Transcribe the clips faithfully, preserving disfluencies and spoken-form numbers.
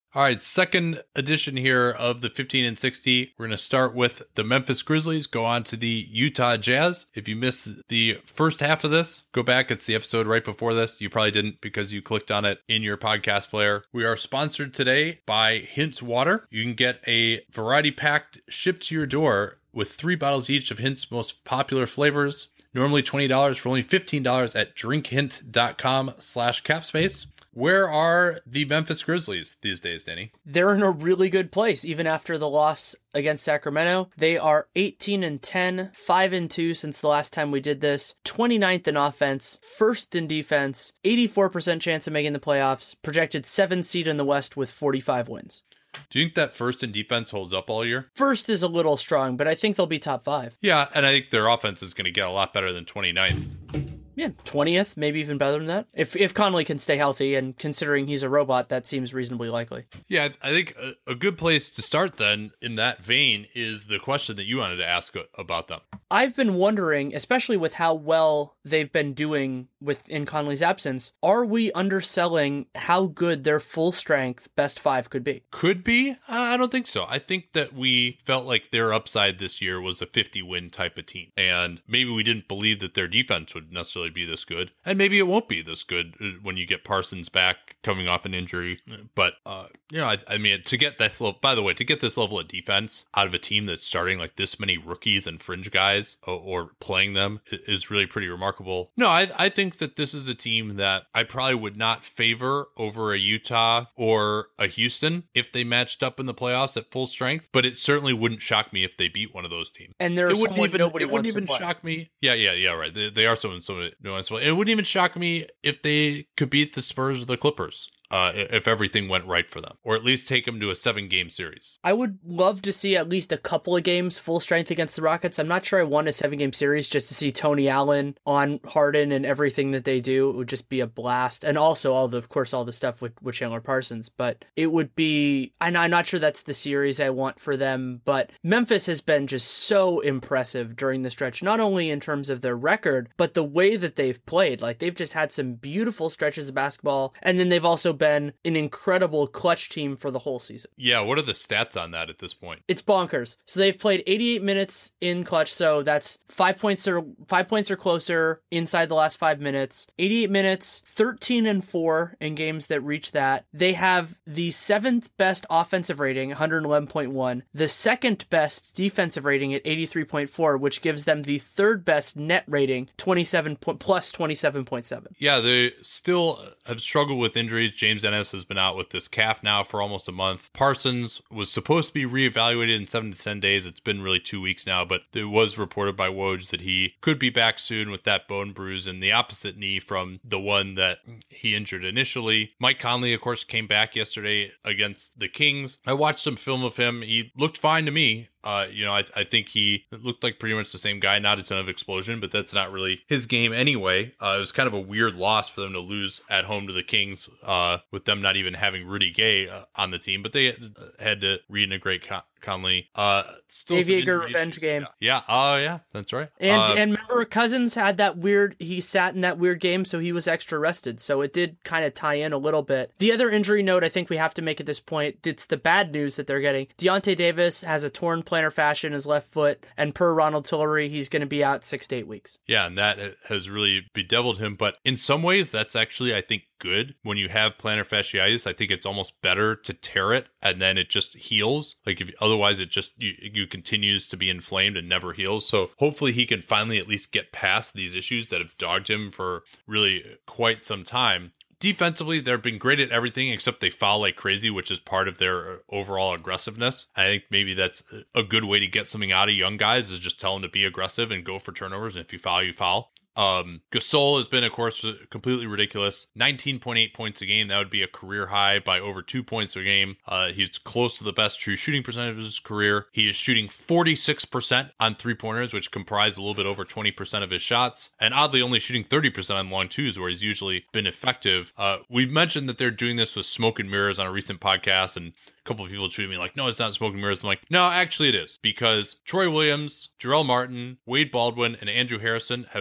All right, second edition here of the fifteen and sixty. We're going to start with the Memphis Grizzlies, go on to the Utah Jazz. If you missed the first half of this, go back. It's the episode right before this. You probably didn't because you clicked on it in your podcast player. We are sponsored today by Hint's Water. You can get a variety pack shipped to your door with three bottles each of Hint's most popular flavors. Normally twenty dollars for only fifteen dollars at drinkhint.com slash capspace. Where are the Memphis Grizzlies these days, Danny? They're in a really good place, even after the loss against Sacramento. They are eighteen and ten, five and two since the last time we did this, twenty-ninth in offense, first in defense, eighty-four percent chance of making the playoffs, projected seventh seed in the West with forty-five wins. Do you think that first in defense holds up all year? First is a little strong, but I think they'll be top five. Yeah, and I think their offense is going to get a lot better than twenty-ninth. Yeah, twentieth, maybe even better than that. If if Conley can stay healthy, and considering he's a robot, that seems reasonably likely. Yeah, I think a, a good place to start then in that vein is the question that you wanted to ask about them. I've been wondering, especially with how well they've been doing with in Conley's absence, are we underselling how good their full strength best five could be? Could be. Uh, I don't think so. I think that we felt like their upside this year was a fifty win type of team. And maybe we didn't believe that their defense would necessarily be this good. And maybe it won't be this good when you get Parsons back coming off an injury. But, uh, you know, I, I mean, to get this level, by the way, to get this level of defense out of a team that's starting like this many rookies and fringe guys or, or playing them is really pretty remarkable. No, I, I think that this is a team that I probably would not favor over a Utah or a Houston if they matched up in the playoffs at full strength. But it certainly wouldn't shock me if they beat one of those teams. And there's it wouldn't someone even, nobody it wouldn't wants even to play. shock me. Yeah, yeah, yeah, right. They, they are someone, someone no one's well. It wouldn't even shock me if they could beat the Spurs or the Clippers. Uh, if everything went right for them, or at least take them to a seven-game series. I would love to see at least a couple of games full strength against the Rockets. I'm not sure I want a seven-game series just to see Tony Allen on Harden and everything that they do. It would just be a blast. And also, all the, of course, all the stuff with, with Chandler Parsons. But it would be, and I'm not sure that's the series I want for them, but Memphis has been just so impressive during the stretch, not only in terms of their record, but the way that they've played. Like, they've just had some beautiful stretches of basketball, and then they've also been an incredible clutch team for the whole season. Yeah, what are the stats on that at this point? It's bonkers. So they've played eighty-eight minutes in clutch, so that's five points or five points or closer inside the last five minutes. eighty-eight minutes, thirteen and four in games that reach that. They have the seventh best offensive rating, one eleven point one, the second best defensive rating at eighty-three point four, which gives them the third best net rating, twenty-seven plus twenty-seven point seven. Yeah, they still have struggled with injuries. James Ennis has been out with this calf now for almost a month. Parsons was supposed to be reevaluated in seven to ten days. It's been really two weeks now, but it was reported by Woj that he could be back soon with that bone bruise in the opposite knee from the one that he injured initially. Mike Conley, of course, came back yesterday against the Kings. I watched some film of him. He looked fine to me. Uh, you know, I, I think he looked like pretty much the same guy, not a ton of explosion, but that's not really his game anyway. Uh, it was kind of a weird loss for them to lose at home to the Kings, uh, with them not even having Rudy Gay uh, on the team, but they had to reintegrate Con- Conley. Uh, still Dave Yeager revenge issues. game. Yeah. Oh, yeah. yeah, that's right. And uh, and remember, Cousins had that weird, he sat in that weird game, so he was extra rested. So it did kind of tie in a little bit. The other injury note I think we have to make at this point, it's the bad news that they're getting. Deontay Davis has a torn plantar fascia in his left foot, and per Ronald Tillery, he's going to be out six to eight weeks. Yeah, and that has really bedeviled him. But in some ways, that's actually, I think, good. When you have plantar fasciitis, I think it's almost better to tear it and then it just heals. Like if otherwise it just you, you continues to be inflamed and never heals. So hopefully he can finally at least get past these issues that have dogged him for really quite some time. Defensively, they've been great at everything except they foul like crazy, which is part of their overall aggressiveness. I think maybe that's a good way to get something out of young guys is just tell them to be aggressive and go for turnovers. And if you foul, you foul. Um, Gasol has been, of course, completely ridiculous. nineteen point eight points a game. That would be a career high by over two points a game. Uh, he's close to the best true shooting percentage of his career. He is shooting forty-six percent on three-pointers, which comprise a little bit over twenty percent of his shots. And oddly, only shooting thirty percent on long twos, where he's usually been effective. Uh, we've mentioned that they're doing this with smoke and mirrors on a recent podcast, and a couple of people treat me like, no, it's not smoke and mirrors. I'm like, no, actually it is. Because Troy Williams, Jarrell Martin, Wade Baldwin, and Andrew Harrison have played two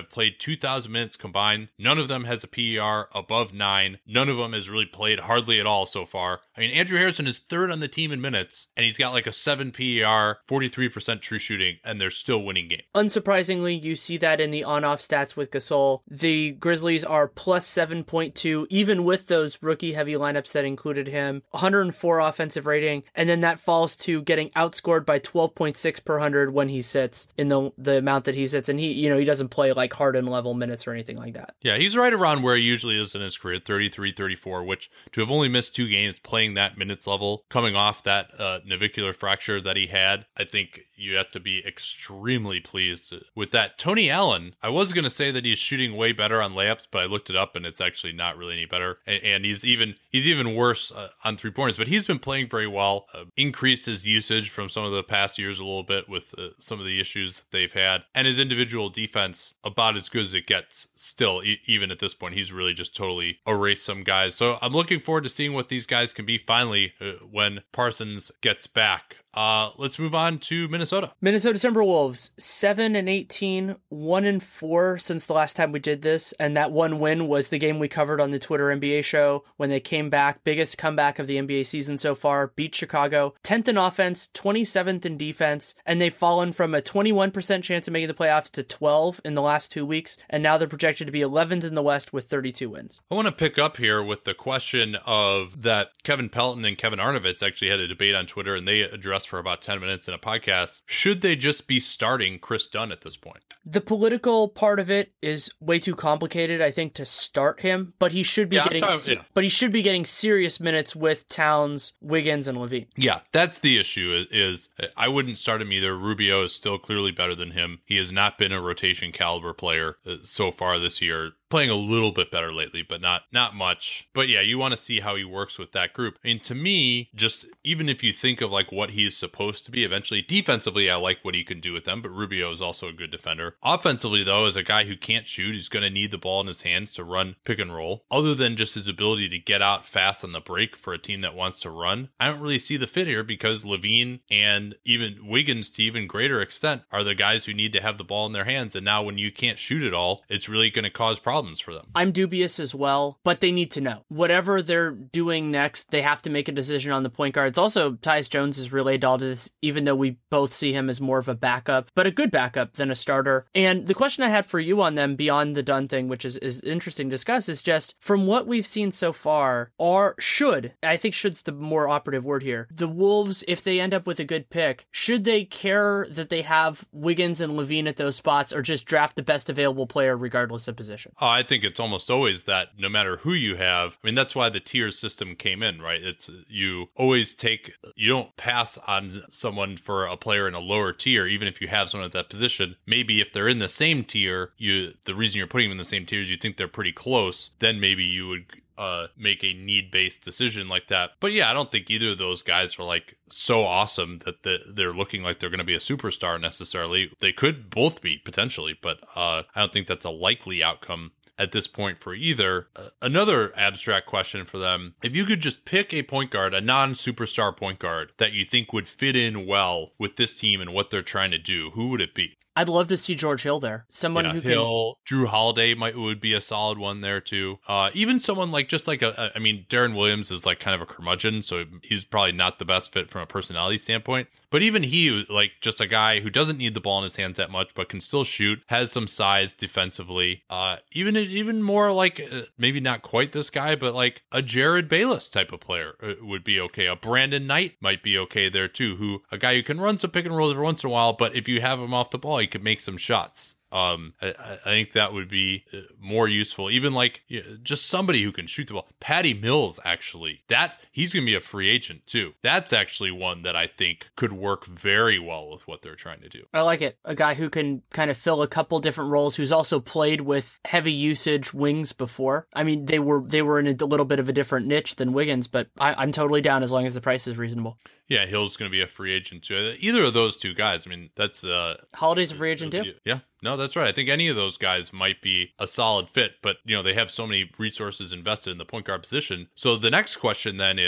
two thousand minutes combined. None of them has a P E R above nine. None of them has really played hardly at all so far. I mean, Andrew Harrison is third on the team in minutes, and he's got like a seven P E R, forty-three percent true shooting, and they're still winning games. Unsurprisingly, you see that in the on-off stats with Gasol. The Grizzlies are plus seven point two, even with those rookie-heavy lineups that included him. one hundred four offensive rating, and then that falls to getting outscored by twelve point six per one hundred when he sits in the the amount that he sits, and he, you know, he doesn't play like Harden level minutes or anything like that. Yeah, he's right around where he usually is in his career, thirty-three, thirty-four, which to have only missed two games playing that minutes level, coming off that uh, navicular fracture that he had, I think you have to be extremely pleased with that. Tony Allen, I was going to say that he's shooting way better on layups, but I looked it up and it's actually not really any better. And, and he's even he's even worse uh, on three pointers, but he's been playing very well. Uh, increased his usage from some of the past years a little bit with uh, some of the issues that they've had, and his individual defense about as good as it gets still. E- even at this point, he's really just totally erased some guys. So I'm looking forward to seeing what these guys can be finally uh, when Parsons gets back. Uh, let's move on to Minnesota. Minnesota Timberwolves, seven and eighteen, one and four since the last time we did this, and that one win was the game we covered on the Twitter N B A show when they came back, biggest comeback of the N B A season so far, beat Chicago, tenth in offense, twenty-seventh in defense, and they've fallen from a twenty-one percent chance of making the playoffs to twelve in the last two weeks, and now they're projected to be eleventh in the West with thirty-two wins. I want to pick up here with the question of that Kevin Pelton and Kevin Arnovitz actually had a debate on Twitter, and they addressed for about ten minutes in a podcast. Should they just be starting Chris Dunn at this point? The political part of it is way too complicated, I think, to start him, but he should be yeah, getting talking, yeah. but he should be getting serious minutes with Towns, Wiggins, and LaVine. Yeah, that's the issue is, is I wouldn't start him either. Rubio is still clearly better than him. He has not been a rotation caliber player uh, so far this year. Playing a little bit better lately, but not not much. But yeah, you want to see how he works with that group. I mean, to me, just even if you think of like what he's supposed to be eventually, defensively, I like what he can do with them, but Rubio is also a good defender. Offensively, though, as a guy who can't shoot, he's going to need the ball in his hands to run pick and roll. Other than just his ability to get out fast on the break for a team that wants to run, I don't really see the fit here because LaVine and even Wiggins, to even greater extent, are the guys who need to have the ball in their hands. And now when you can't shoot it all, it's really going to cause problems for them. I'm dubious as well, but they need to know. Whatever they're doing next, they have to make a decision on the point guards. Also, Tyus Jones has relayed all to this, even though we both see him as more of a backup, but a good backup than a starter. And the question I had for you on them beyond the Dunn thing, which is, is interesting to discuss, is just from what we've seen so far, are should, I think should's the more operative word here, the Wolves, if they end up with a good pick, should they care that they have Wiggins and LaVine at those spots or just draft the best available player regardless of position? Oh, I think it's almost always that no matter who you have, I mean, that's why the tier system came in, right? It's you always take, you don't pass on someone for a player in a lower tier, even if you have someone at that position. Maybe if they're in the same tier, you the reason you're putting them in the same tier is you think they're pretty close, then maybe you would Uh, make a need-based decision like that. But yeah, I don't think either of those guys are like so awesome that the, they're looking like they're going to be a superstar necessarily. They could both be potentially, but uh, I don't think that's a likely outcome at this point for either. Uh, another abstract question for them, if you could just pick a point guard, a non-superstar point guard that you think would fit in well with this team and what they're trying to do, who would it be? I'd love to see George Hill there. Someone yeah, who Hill, can... Drew Holiday might would be a solid one there too. Uh, even someone like just like a, I mean, Darren Williams is like kind of a curmudgeon, so he's probably not the best fit from a personality standpoint. But even he, like just a guy who doesn't need the ball in his hands that much, but can still shoot, has some size defensively. Uh, even even more like uh, maybe not quite this guy, but like a Jared Bayless type of player uh, would be okay. A Brandon Knight might be okay there too. Who a guy who can run some pick and rolls every once in a while, but if you have him off the ball, he could make some shots. Um, I, I think that would be more useful. Even like you know, just somebody who can shoot the ball. Patty Mills, actually, that he's going to be a free agent too. That's actually one that I think could work very well with what they're trying to do. I like it. A guy who can kind of fill a couple different roles, who's also played with heavy usage wings before. I mean, they were they were in a little bit of a different niche than Wiggins, but I, I'm totally down as long as the price is reasonable. Yeah, Hill's going to be a free agent too. Either of those two guys. I mean, that's uh, Holiday's a free agent too. Yeah. No, that's right. I think any of those guys might be a solid fit, but you know, they have so many resources invested in the point guard position. So the next question then is,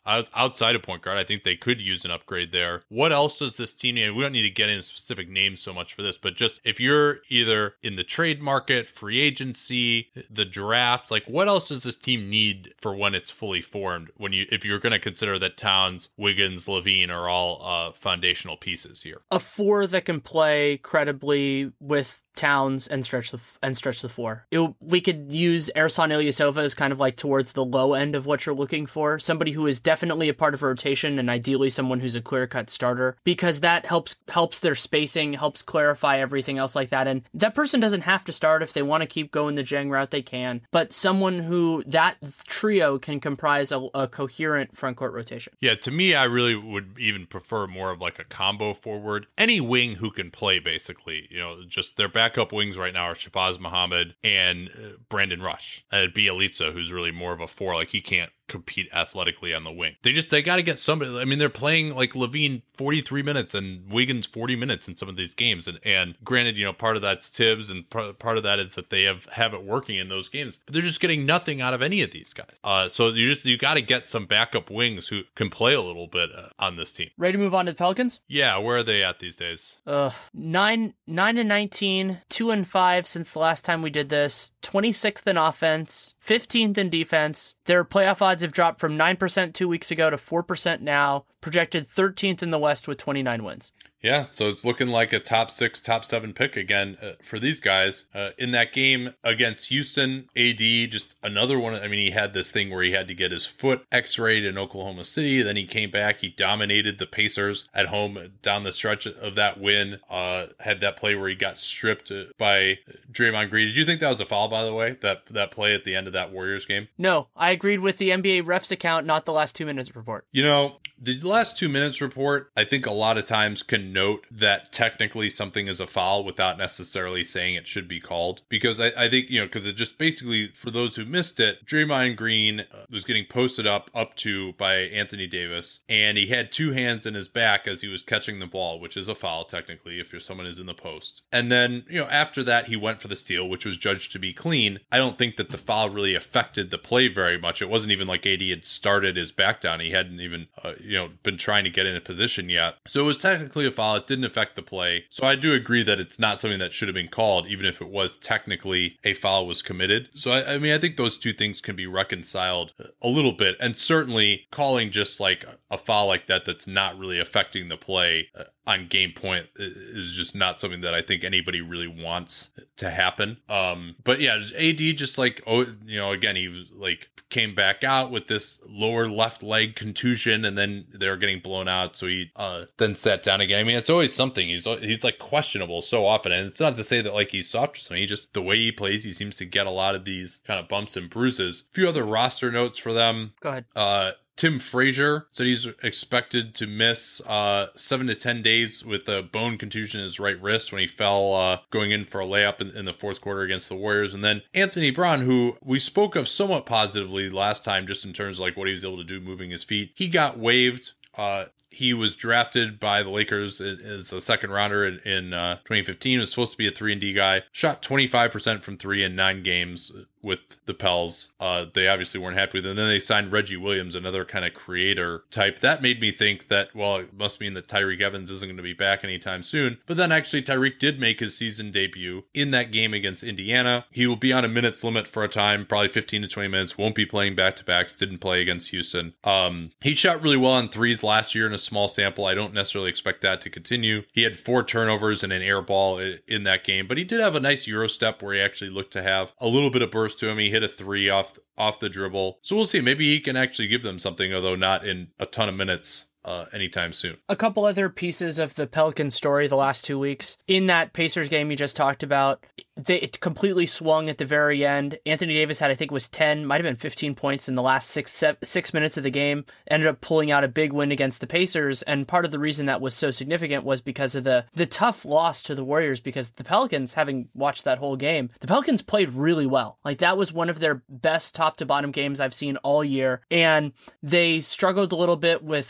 outside of point guard, I think they could use an upgrade there. What else does this team need? We don't need to get into specific names so much for this, but just if you're either in the trade market, free agency, the draft, like what else does this team need for when it's fully formed? When you, if you're going to consider that Towns, Wiggins, LaVine are all uh, foundational pieces here, a four that can play credibly with Towns and stretch the and stretch the floor. It, we could use Ersan Ilyasova as kind of like towards the low end of what you're looking for. Somebody who is definitely a part of a rotation, and ideally someone who's a clear-cut starter, because that helps helps their spacing, helps clarify everything else like that. And that person doesn't have to start if they want to keep going the Jang route. They can, but someone who that trio can comprise a, a coherent frontcourt rotation. Yeah, to me, I really would even prefer more of like a combo forward. Any wing who can play, basically. You know, just their back. Backup wings right now are Shabazz Muhammad and uh, Brandon Rush. And it'd be Bielitsa, who's really more of a four. Like, he can't compete athletically on the wing. They just, they got to get somebody. I mean, they're playing like LaVine forty-three minutes and Wiggins forty minutes in some of these games. And, and granted, you know, part of that's Tibbs and part, part of that is that they have, have it working in those games, but they're just getting nothing out of any of these guys. Uh, so you just, you got to get some backup wings who can play a little bit uh, on this team. Ready to move on to the Pelicans? Yeah. Where are they at these days? Uh, nine, nine and nineteen, two and five since the last time we did this, twenty-sixth in offense, fifteenth in defense. Their playoff odds have dropped from nine percent two weeks ago to four percent now, projected thirteenth in the West with twenty-nine wins. Yeah, so it's looking like a top six, top seven pick again uh, for these guys. Uh, in that game against Houston, A D, just another one. I mean, he had this thing where he had to get his foot x-rayed in Oklahoma City. Then he came back. He dominated the Pacers at home down the stretch of that win. Uh, had that play where he got stripped by Draymond Green. Did you think that was a foul, by the way, that, that play at the end of that Warriors game? No, I agreed with the N B A refs account, not the last two minutes report. You know, the last two minutes report, I think a lot of times can note that technically something is a foul without necessarily saying it should be called. Because I, I think, you know, because it just basically, for those who missed it, Draymond Green uh, was getting posted up, up to by Anthony Davis, and he had two hands in his back as he was catching the ball, which is a foul technically if you're someone is in the post. And then, you know, after that, he went for the steal, which was judged to be clean. I don't think that the foul really affected the play very much. It wasn't even like A D had started his back down. He hadn't even, uh, you know, been trying to get in a position yet. So it was technically a foul. It didn't affect the play. So I do agree that it's not something that should have been called, even if it was technically a foul was committed. So I, I mean, I think those two things can be reconciled a little bit. And certainly calling just like a foul like that that's not really affecting the play uh, on game point is just not something that I think anybody really wants to happen. Um, but yeah, A D just like, oh, you know, again, he was like came back out with this lower left leg contusion, and then they were getting blown out. So he uh, then sat down again. I mean, it's always something. He's he's like questionable so often, and it's not to say that like he's soft or something. He just, the way he plays, he seems to get a lot of these kind of bumps and bruises. A few other roster notes for them. Go ahead. Uh, Tim Frazier said he's expected to miss uh, seven to ten days with a bone contusion in his right wrist when he fell uh, going in for a layup in, in the fourth quarter against the Warriors. And then Anthony Brown, who we spoke of somewhat positively last time, just in terms of like what he was able to do moving his feet. He got waived. Uh, he was drafted by the Lakers as a second rounder in, in uh, twenty fifteen. Was supposed to be a three and D guy. Shot twenty-five percent from three in nine games with the Pels. Uh, they obviously weren't happy with him. And then they signed Reggie Williams, another kind of creator type. That made me think that, well, it must mean that Tyreke Evans isn't going to be back anytime soon. But then actually Tyreke did make his season debut in that game against Indiana. He will be on a minutes limit for a time, probably fifteen to twenty minutes. Won't be playing back-to-backs. Didn't play against Houston. Um, he shot really well on threes last year in a small sample. I don't necessarily expect that to continue. He had four turnovers and an air ball in that game, but he did have a nice Euro step where he actually looked to have a little bit of burst to him. He hit a three off off the dribble. So we'll see. Maybe he can actually give them something, although not in a ton of minutes uh, anytime soon. A couple other pieces of the Pelicans story the last two weeks. In that Pacers game you just talked about, they, it completely swung at the very end. Anthony Davis had, I think, was ten, might have been fifteen points in the last six seven, six minutes of the game. Ended up pulling out a big win against the Pacers, and part of the reason that was so significant was because of the the tough loss to the Warriors, because the Pelicans, having watched that whole game, the Pelicans played really well. Like, that was one of their best top-to-bottom games I've seen all year, and they struggled a little bit with crunch time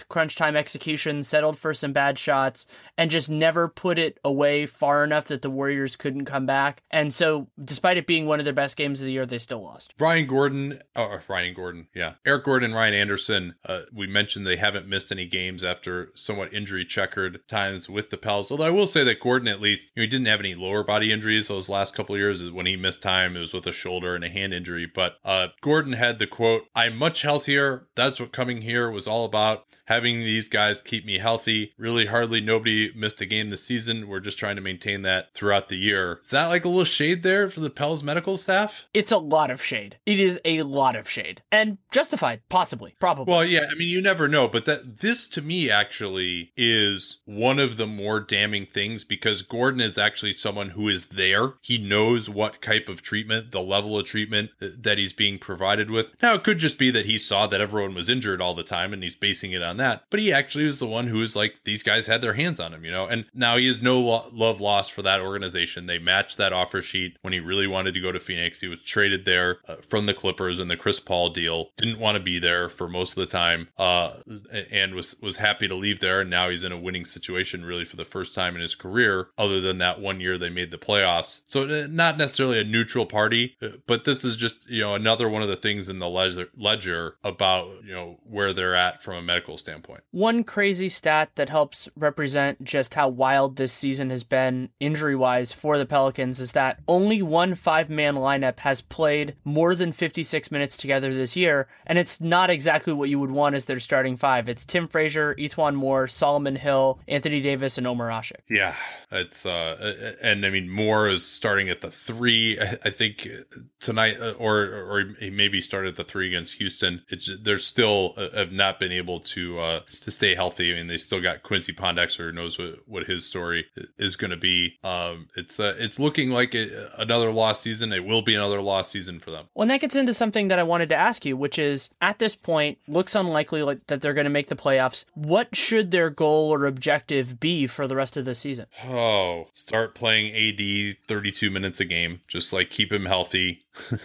time execution, settled for some bad shots, and just never put it away far enough that the Warriors couldn't come back. And so, despite it being one of their best games of the year, they still lost. Ryan Gordon, oh, Ryan Gordon, yeah. Eric Gordon and Ryan Anderson, uh, we mentioned they haven't missed any games after somewhat injury checkered times with the Pels. Although I will say that Gordon, at least, you know, he didn't have any lower body injuries those last couple of years. When he missed time, it was with a shoulder and a hand injury. But uh, Gordon had the quote, "I'm much healthier. That's what coming here was all about. Having these guys keep me healthy. Really, hardly nobody missed a game this season. We're just trying to maintain that throughout the year." Is that like a little shade there for the Pels medical staff? It's a lot of shade. It is a lot of shade. And justified, possibly, probably. Well, yeah, I mean, you never know. But that this, to me, actually is one of the more damning things, because Gordon is actually someone who is there. He knows what type of treatment, the level of treatment that he's being provided with. Now, it could just be that he saw that everyone was injured all the time and he's basing it on that. But he actually was the one who was like, these guys had their hands on him, you know? And now he has no lo- love lost for that organization. They matched that offer sheet when he really wanted to go to Phoenix. He was traded there uh, from the Clippers in the Chris Paul deal. Didn't want to be there for most of the time uh, and was, was happy to leave there. And now he's in a winning situation really for the first time in his career, other than that one year they made the playoffs. So uh, not necessarily a neutral party, uh, but this is just, you know, another one of the things in the ledger, ledger about, you know, where they're at from a medical standpoint. One crazy stat that helps represent just how wild this season has been injury-wise for the Pelicans is that only one five-man lineup has played more than fifty-six minutes together this year, and it's not exactly what you would want as their starting five. It's Tim Frazier, Etuan Moore, Solomon Hill, Anthony Davis, and Omer Asik. Yeah, it's uh, and I mean Moore is starting at the three. I, I think tonight, or or he maybe started at the three against Houston. It's they're still uh, have not been able to uh, to stay healthy. I mean, they still got Quincy Pondexter, who knows what, what his story is going to be. Um, it's uh, it's looking like a, another lost season. It will be another lost season for them. Well, and that gets into something that I wanted to ask you, which is, at this point, looks unlikely like, that they're going to make the playoffs. What should their goal or objective be for the rest of the season? Oh, start playing A D thirty-two minutes a game. Just like keep him healthy.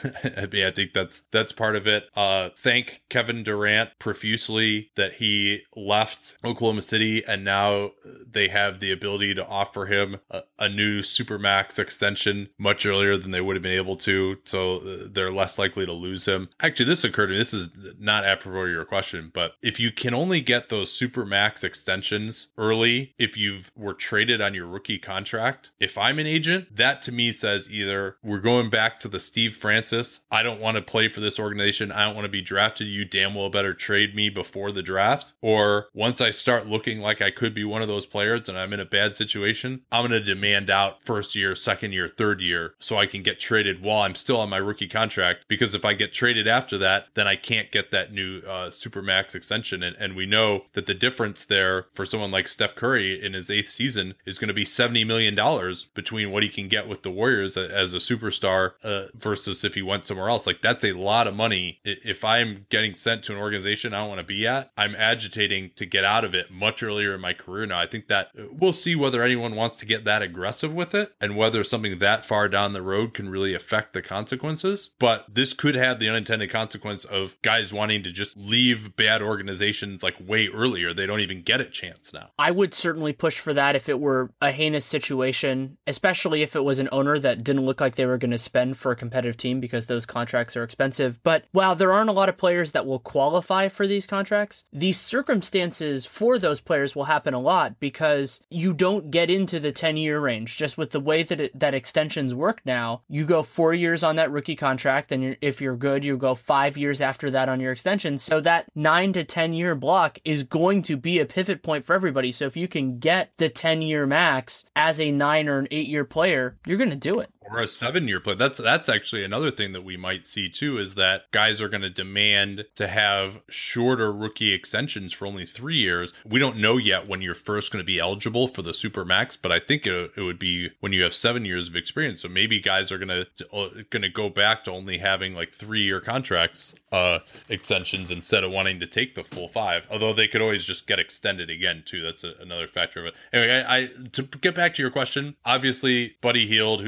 I mean, I think that's that's part of it. Uh, thank Kevin Durant profusely that he left Oklahoma City, and now they have the ability to offer him a, a new Supermax extension much earlier than they would have been able to, so they're less likely to lose him. Actually, this occurred to me. This is not apropos to your question, but if you can only get those Supermax extensions early, if you were traded on your rookie contract, if I'm an agent, that to me says either we're going back to the Steve Francis, I don't want to play for this organization, I don't want to be drafted, you damn well better trade me before the draft. Or once I start looking like I could be one of those players and I'm in a bad situation, I'm going to demand out first year, second year, third year, so I can get traded while I'm still on my rookie contract. Because if I get traded after that, then I can't get that new uh, Supermax extension. And, and we know that the difference there for someone like Steph Curry in his eighth season is going to be seventy million dollars between what he can get with the Warriors as a superstar uh, versus if he went somewhere else. Like, that's a lot of money. If I'm getting sent to an organization I don't want to be at, I'm agitating to get out of it much earlier in my career now. I think that we'll see whether anyone wants to get that aggressive with it and whether something that far down the road can really affect the consequences. But this could have the unintended consequence of guys wanting to just leave bad organizations like way earlier. They don't even get a chance now. I would certainly push for that if it were a heinous situation, especially if it was an owner that didn't look like they were going to spend for a competitive team, because those contracts are expensive. But while there aren't a lot of players that will qualify for these contracts, the circumstances for those players will happen a lot, because you don't get into the ten-year range. Just with the way that it, that extensions work now, you go four years on that rookie contract, and you're, if you're good, you go five years after that on your extension. So that nine to ten-year block is going to be a pivot point for everybody. So if you can get the ten-year max as a nine or an eight-year player, you're going to do it. Or a seven-year play. That's that's actually another thing that we might see too, is that guys are going to demand to have shorter rookie extensions for only three years. We don't know yet when you're first going to be eligible for the Supermax, but I think it, it would be when you have seven years of experience. So maybe guys are going to going to go back to only having like three-year contracts uh, extensions instead of wanting to take the full five. Although they could always just get extended again too. That's a, another factor of it. Anyway, I, I to get back to your question, obviously Buddy Hield, who I think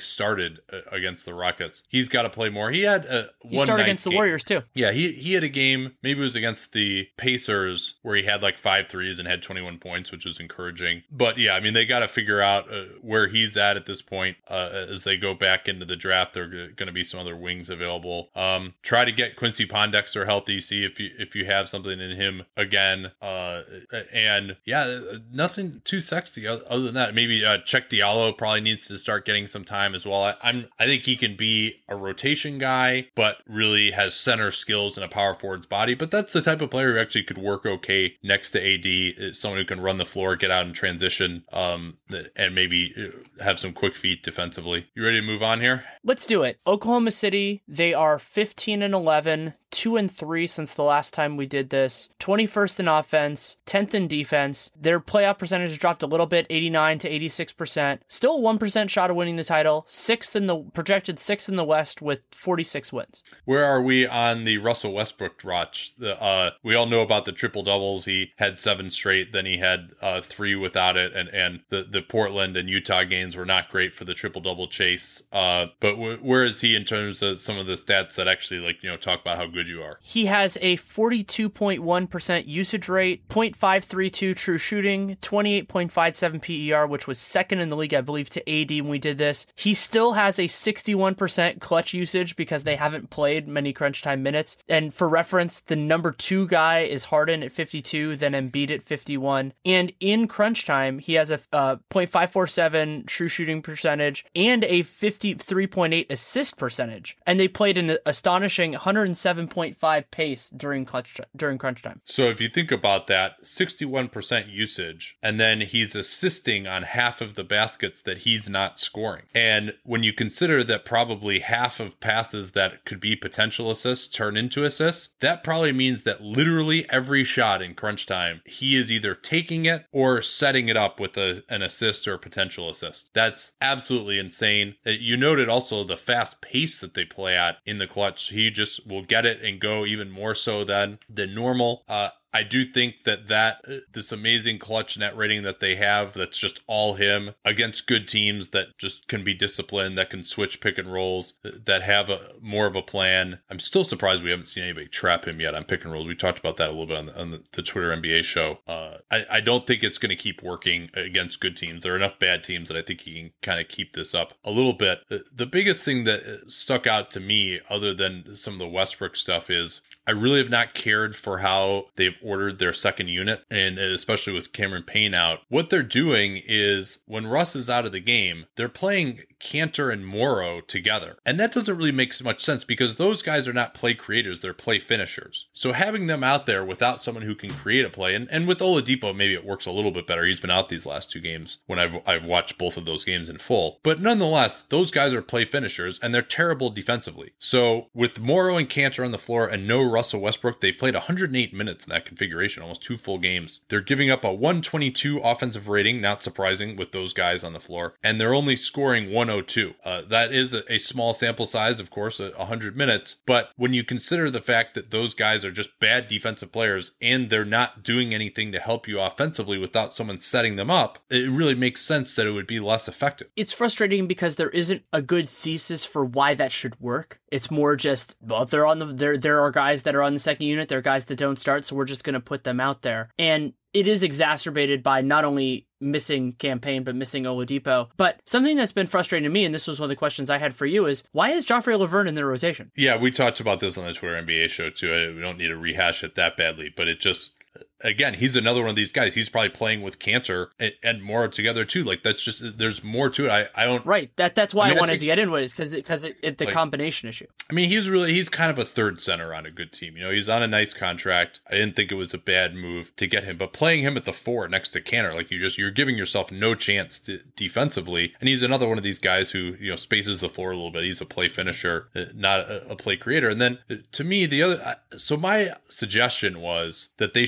started uh, against the Rockets. He's got to play more. He had uh, he one started nice against the game. Warriors too. Yeah, he he had a game. Maybe it was against the Pacers where he had like five threes and had twenty-one points, which was encouraging. But yeah, I mean, they got to figure out uh, where he's at at this point uh, as they go back into the draft. There are going to be some other wings available. Um, try to get Quincy Pondexter healthy. See if you if you have something in him again. Uh, and yeah, nothing too sexy other than that. Maybe uh, Check Diallo probably needs to start getting some time as well. I, I'm I think he can be a rotation guy, but really has center skills and a power forward's body. But that's the type of player who actually could work okay next to A D. Someone who can run the floor, get out in transition, um, and maybe have some quick feet defensively. You ready to move on here? Let's do it. Oklahoma City, they are fifteen and eleven. Two and three since the last time we did this. twenty-first in offense, tenth in defense. Their playoff percentage has dropped a little bit, eighty-nine to eighty-six percent. Still a one percent shot of winning the title. Sixth in the projected sixth in the West with forty-six wins. Where are we on the Russell Westbrook watch? The, uh, we all know about the triple doubles. He had seven straight, then he had uh, three without it, and and the the Portland and Utah games were not great for the triple double chase. Uh, but w- where is he in terms of some of the stats that actually like you know talk about how good you are? He has a forty-two point one percent usage rate, point five three two true shooting, twenty-eight point five seven P E R, which was second in the league, I believe, to A D when we did this. He still has a sixty-one percent clutch usage because they haven't played many crunch time minutes. And for reference, the number two guy is Harden at fifty-two, then Embiid at fifty-one. And in crunch time, he has a uh, point five four seven true shooting percentage and a fifty-three point eight assist percentage. And they played an astonishing one oh seven point five pace during clutch during crunch time. So if you think about that, sixty-one percent usage, and then he's assisting on half of the baskets that he's not scoring. And when you consider that probably half of passes that could be potential assists turn into assists, that probably means that literally every shot in crunch time, he is either taking it or setting it up with a, an assist or a potential assist. That's absolutely insane. You noted also the fast pace that they play at in the clutch. He just will get it and go even more so than than normal. Uh, I do think that that this amazing clutch net rating that they have, that's just all him against good teams that just can be disciplined, that can switch pick and rolls, that have a more of a plan. I'm still surprised we haven't seen anybody trap him yet on pick and rolls. We talked about that a little bit on the, on the, the Twitter N B A show. Uh, I, I don't think it's going to keep working against good teams. There are enough bad teams that I think he can kind of keep this up a little bit. The, the biggest thing that stuck out to me, other than some of the Westbrook stuff, is I really have not cared for how they've ordered their second unit, and especially with Cameron Payne out. What they're doing is when Russ is out of the game, they're playing Cantor and Morrow together. And that doesn't really make much sense because those guys are not play creators, they're play finishers. So having them out there without someone who can create a play, and, and with Oladipo, maybe it works a little bit better. He's been out these last two games when I've, I've watched both of those games in full. But nonetheless, those guys are play finishers, and they're terrible defensively. So with Morrow and Cantor on the floor and no Russell Westbrook, they've played one hundred eight minutes in that configuration, almost two full games. They're giving up a one twenty-two offensive rating, not surprising with those guys on the floor, and they're only scoring one oh two. Uh, that is a, a small sample size, of course, at one hundred minutes, but when you consider the fact that those guys are just bad defensive players and they're not doing anything to help you offensively without someone setting them up, it really makes sense that it would be less effective. It's frustrating because there isn't a good thesis for why that should work. It's more just, well, they're on the there there are guys that are on the second unit, there are guys that don't start, so we're just going to put them out there. And it is exacerbated by not only missing Campaign, but missing Oladipo. But something that's been frustrating to me, and this was one of the questions I had for you, is why is Joffrey Laverne in their rotation? Yeah, we talked about this on the Twitter N B A show too. We don't need to rehash it that badly, but it just... Again, he's another one of these guys. He's probably playing with Cantor and, and Morrow together too. Like that's just there's more to it. I, I don't right. That that's why I, mean, I wanted I think, to get into it is because because it, it, the like, combination issue. I mean, he's really he's kind of a third center on a good team. You know, he's on a nice contract. I didn't think it was a bad move to get him, but playing him at the four next to Cantor, like you just you're giving yourself no chance to, defensively. And he's another one of these guys who you know spaces the floor a little bit. He's a play finisher, not a, a play creator. And then to me, the other so my suggestion was that they should just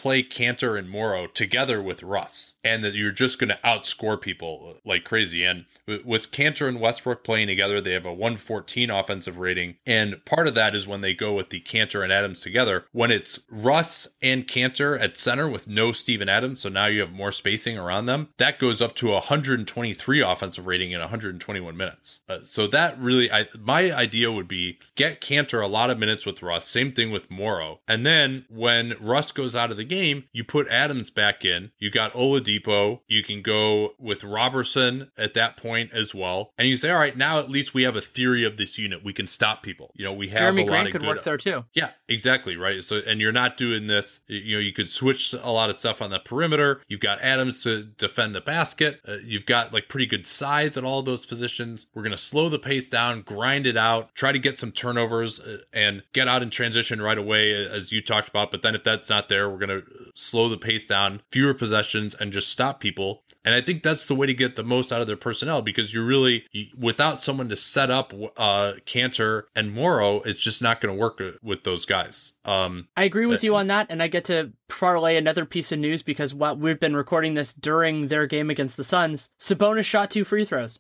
play Kanter and Morrow together with Russ, and that you're just going to outscore people like crazy. And with Kanter and Westbrook playing together, they have a one fourteen offensive rating. And part of that is when they go with the Kanter and Adams together. When it's Russ and Kanter at center with no Steven Adams, so now you have more spacing around them, that goes up to a one twenty-three offensive rating in one hundred twenty-one minutes. Uh, so that really, I my idea would be get Kanter a lot of minutes with Russ, same thing with Morrow. And then when Russ goes out of the game, you put Adams back in. You got Oladipo. You can go with Robertson at that point as well. And you say, all right, now at least we have a theory of this unit. We can stop people. You know, we have Jeremy a Grant lot of could good, work there too. Yeah, exactly. Right. So, and you're not doing this, you know, you could switch a lot of stuff on the perimeter. You've got Adams to defend the basket. Uh, you've got like pretty good size at all those positions. We're going to slow the pace down, grind it out, try to get some turnovers uh, and get out in transition right away, as you talked about. But then if that's not there, we're going to slow the pace down, fewer possessions, and just stop people. And I think that's the way to get the most out of their personnel, because you're really, without someone to set up uh, Kanter and Morrow, it's just not going to work with those guys. Um, I agree with you on that, and I get to parlay another piece of news because while we've been recording this during their game against the Suns, Sabonis shot two free throws.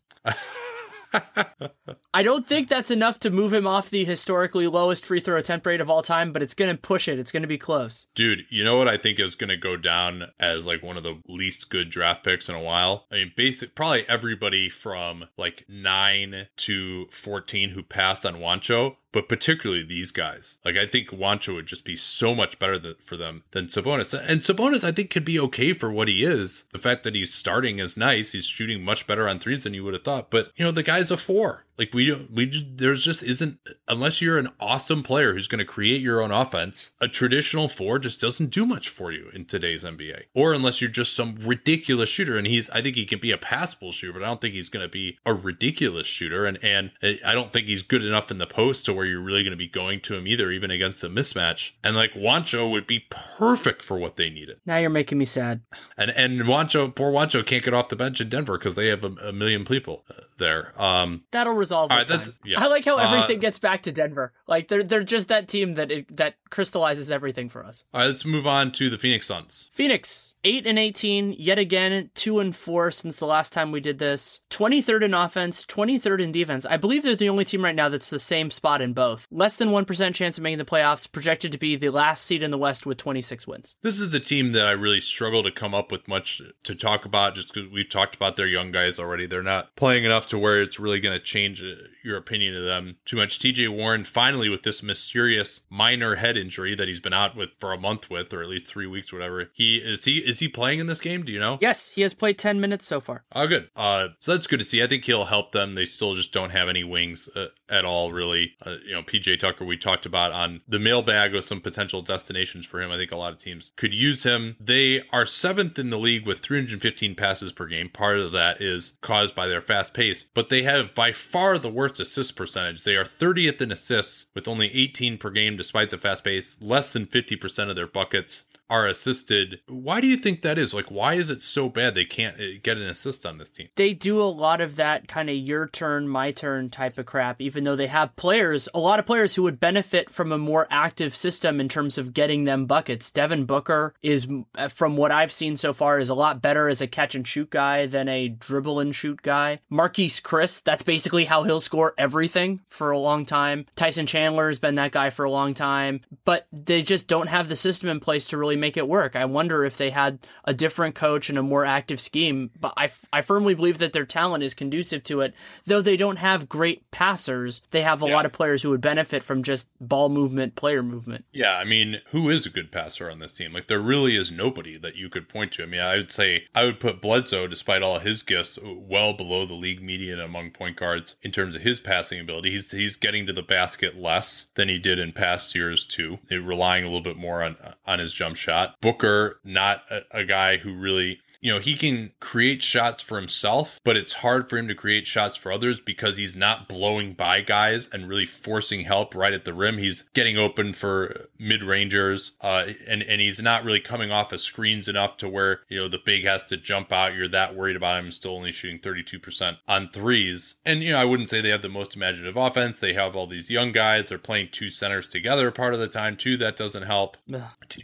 I don't think that's enough to move him off the historically lowest free throw attempt rate of all time, but it's going to push it. It's going to be close. Dude, you know what I think is going to go down as like one of the least good draft picks in a while? I mean, basic, probably everybody from like nine to fourteen who passed on Juancho, but particularly these guys. Like, I think Juancho would just be so much better than, for them than Sabonis. And Sabonis, I think, could be okay for what he is. The fact that he's starting is nice. He's shooting much better on threes than you would have thought. But, you know, the guy's a four. Like, we don't, we just, there's just isn't, unless you're an awesome player who's going to create your own offense, a traditional four just doesn't do much for you in today's N B A. Or unless you're just some ridiculous shooter. And he's, I think he can be a passable shooter, but I don't think he's going to be a ridiculous shooter. And, and I don't think he's good enough in the post to where you're really going to be going to him either, even against a mismatch. And like Juancho would be perfect for what they needed. Now you're making me sad. And and Juancho, poor Juancho can't get off the bench in Denver because they have a, a million people there. Um, That'll resolve. All right, that's, yeah. I like how everything uh, gets back to Denver. Like they're they're just that team that it, that crystallizes everything for us. All right, let's move on to the Phoenix Suns. Phoenix eight and eighteen, yet again two and four since the last time we did this. twenty-third in offense, twenty-third in defense. I believe they're the only team right now that's the same spot in both. Less than one percent chance of making the playoffs, projected to be the last seed in the West with twenty-six wins. This is a team that I really struggle to come up with much to talk about, just because we've talked about their young guys already. They're not playing enough to where it's really going to change your opinion of them too much. T J Warren, finally, with this mysterious minor head injury that he's been out with for a month with, or at least three weeks, whatever. He is he is he playing in this game? Do you know? Yes, he has played ten minutes so far. Oh, good. Uh, so that's good to see. I think he'll help them. They still just don't have any wings uh, at all, really. Uh, you know, P J Tucker, we talked about on the mailbag with some potential destinations for him. I think a lot of teams could use him. They are seventh in the league with three hundred fifteen passes per game. Part of that is caused by their fast pace, but they have by far the worst assist percentage. They are thirtieth in assists with only eighteen per game despite the fast pace. Less than fifty percent of their buckets are assisted. Why do you think that is? Like, why is it so bad they can't get an assist on this team? They do a lot of that kind of your turn, my turn type of crap, even though they have players, a lot of players who would benefit from a more active system in terms of getting them buckets. Devin Booker is, from what I've seen so far, is a lot better as a catch and shoot guy than a dribble and shoot guy. Marquise Chris, that's basically how he'll score everything for a long time. Tyson Chandler has been that guy for a long time, but they just don't have the system in place to really make it work. I wonder if they had a different coach and a more active scheme, but I, I firmly believe that their talent is conducive to it. Though they don't have great passers, they have a yeah. lot of players who would benefit from just ball movement, player movement. Yeah, I mean, who is a good passer on this team? Like, there really is nobody that you could point to. I mean, I would say I would put Bledsoe, despite all his gifts, well below the league median among point guards in terms of his passing ability. He's he's getting to the basket less than he did in past years too, relying a little bit more on on his jump shot. Booker, not a, a guy who really, you know, he can create shots for himself, but it's hard for him to create shots for others because he's not blowing by guys and really forcing help right at the rim. He's getting open for mid-rangers, uh, and, and he's not really coming off of screens enough to where, you know, the big has to jump out. You're that worried about him still only shooting thirty-two percent on threes. And, you know, I wouldn't say they have the most imaginative offense. They have all these young guys. They're playing two centers together part of the time, too. That doesn't help. Ugh. T J Warren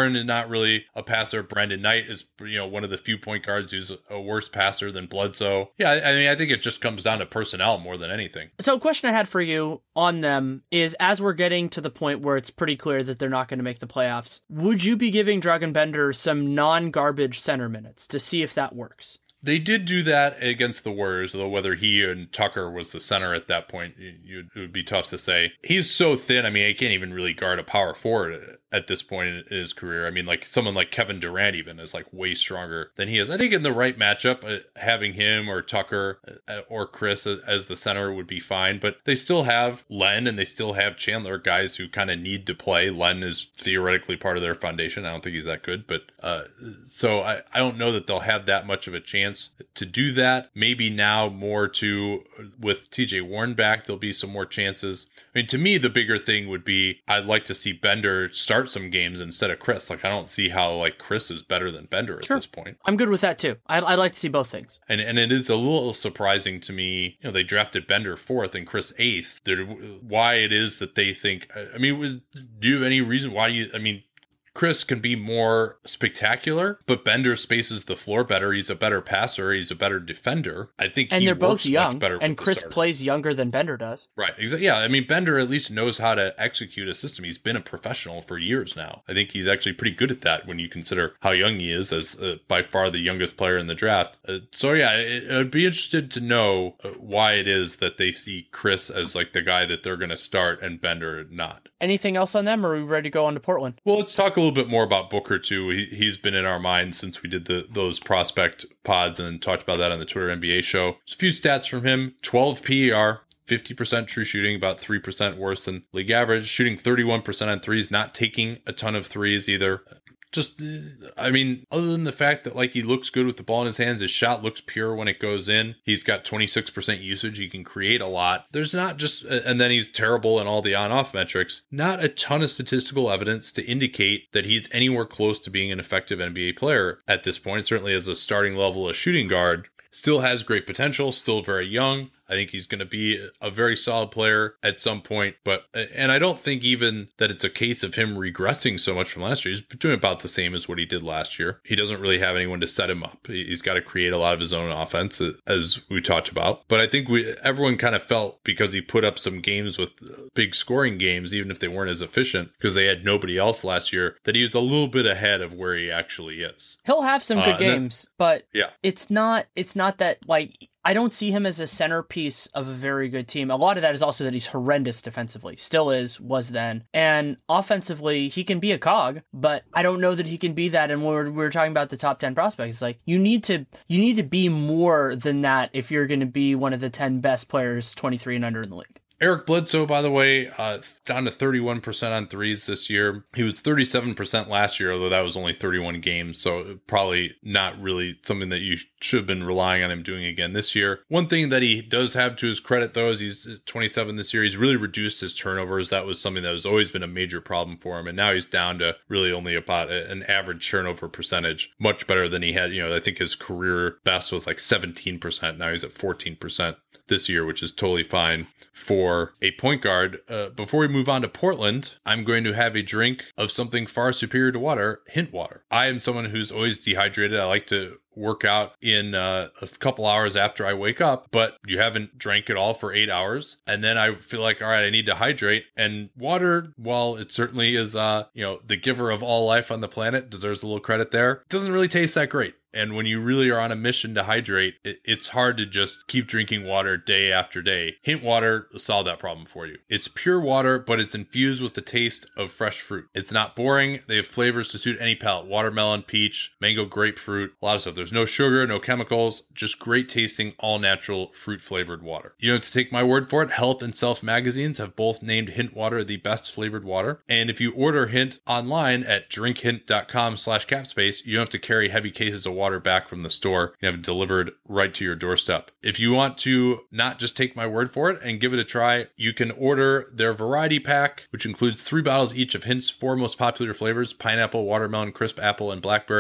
Warren is not really a passer. Brandon Knight is, you know, one of the few point guards who's a worse passer than Bledsoe. Yeah, I mean, I think it just comes down to personnel more than anything. So a question I had for you on them is, as we're getting to the point where it's pretty clear that they're not going to make the playoffs, would you be giving Dragan Bender some non-garbage center minutes to see if that works? They did do that against the Warriors, though whether he and Tucker was the center at that point, you, it would be tough to say. He's so thin, I mean, he can't even really guard a power forward at this point in his career. I mean, like someone like Kevin Durant even is like way stronger than he is. I think in the right matchup, uh, having him or Tucker uh, or Chris as the center would be fine, but they still have Len and they still have Chandler, guys who kind of need to play. Len is theoretically part of their foundation. I don't think he's that good, but uh, so I, I don't know that they'll have that much of a chance to do that. Maybe now more to with T J Warren back, there'll be some more chances. I mean, to me, the bigger thing would be I'd like to see Bender start some games instead of Chris. Like, I don't see how like Chris is better than Bender at sure. this point. I'm good with that too. I I like to see both things. And and it is a little surprising to me. You know, they drafted Bender fourth and Chris eighth. They're, why it is that they think? I mean, do you have any reason why you? I mean. Chris can be more spectacular, but Bender spaces the floor better. He's a better passer. He's a better defender. I think and he they're both works young. Much better and Chris plays younger than Bender does. Right. Exactly. Yeah. I mean, Bender at least knows how to execute a system. He's been a professional for years now. I think he's actually pretty good at that when you consider how young he is, as uh, by far the youngest player in the draft. Uh, so yeah, it, I'd be interested to know uh, why it is that they see Chris as like the guy that they're going to start and Bender not. Anything else on them, or are we ready to go on to Portland? Well, let's talk a little bit more about Booker too. He, he's been in our minds since we did the those prospect pods and talked about that on the Twitter N B A show. There's a few stats from him. twelve P E R, fifty percent true shooting, about three percent worse than league average. Shooting thirty-one percent on threes, not taking a ton of threes either. Just, I mean, other than the fact that like he looks good with the ball in his hands, his shot looks pure when it goes in. He's got twenty-six percent usage. He can create a lot. There's not just, and then he's terrible in all the on-off metrics. Not a ton of statistical evidence to indicate that he's anywhere close to being an effective N B A player at this point. Certainly as a starting level, a shooting guard. Still has great potential, still very young. I think he's going to be a very solid player at some point, but, and I don't think even that it's a case of him regressing so much from last year. He's doing about the same as what he did last year. He doesn't really have anyone to set him up. He's got to create a lot of his own offense, as we talked about. But I think we, everyone kind of felt because he put up some games with big scoring games, even if they weren't as efficient, because they had nobody else last year, that he was a little bit ahead of where he actually is. He'll have some good uh, games, then, but yeah. it's not, it's not that like, I don't see him as a centerpiece of a very good team. A lot of that is also that he's horrendous defensively. Still is, was then. And offensively, he can be a cog, but I don't know that he can be that. And when we're, we're talking about the top ten prospects, it's like you need to you need to be more than that if you're going to be one of the ten best players twenty-three and under in the league. Eric Bledsoe, by the way, uh, down to thirty-one percent on threes this year. He was thirty-seven percent last year, although that was only thirty-one games. So probably not really something that you should have been relying on him doing again this year. One thing that he does have to his credit, though, is he's twenty-seven this year. He's really reduced his turnovers. That was something that has always been a major problem for him. And now he's down to really only about an average turnover percentage, much better than he had. You know, I think his career best was like seventeen percent. Now he's at fourteen percent this year, which is totally fine for a point guard. Uh, before we move on to Portland, I'm going to have a drink of something far superior to water, hint water. I am someone who's always dehydrated. I like to work out in uh, a couple hours after I wake up, but you haven't drank it all for eight hours. And then I feel like, all right, I need to hydrate. And water, while it certainly is, uh, you know, the giver of all life on the planet, deserves a little credit there. It doesn't really taste that great. And when you really are on a mission to hydrate, it, it's hard to just keep drinking water day after day. Hint water will solve that problem for you. It's pure water, but it's infused with the taste of fresh fruit. It's not boring. They have flavors to suit any palate. Watermelon, peach, mango, grapefruit, a lot of stuff. There's no sugar, no chemicals, just great tasting, all natural fruit flavored water. You don't have to take my word for it. Health and Self magazines have both named Hint water the best flavored water. And if you order Hint online at drinkhint.com slash capspace, you don't have to carry heavy cases of water water back from the store. You have it delivered right to your doorstep. If you want to not just take my word for it and give it a try, you can order their variety pack, which includes three bottles each of Hint's four most popular flavors: pineapple, watermelon, crisp apple, and blackberry.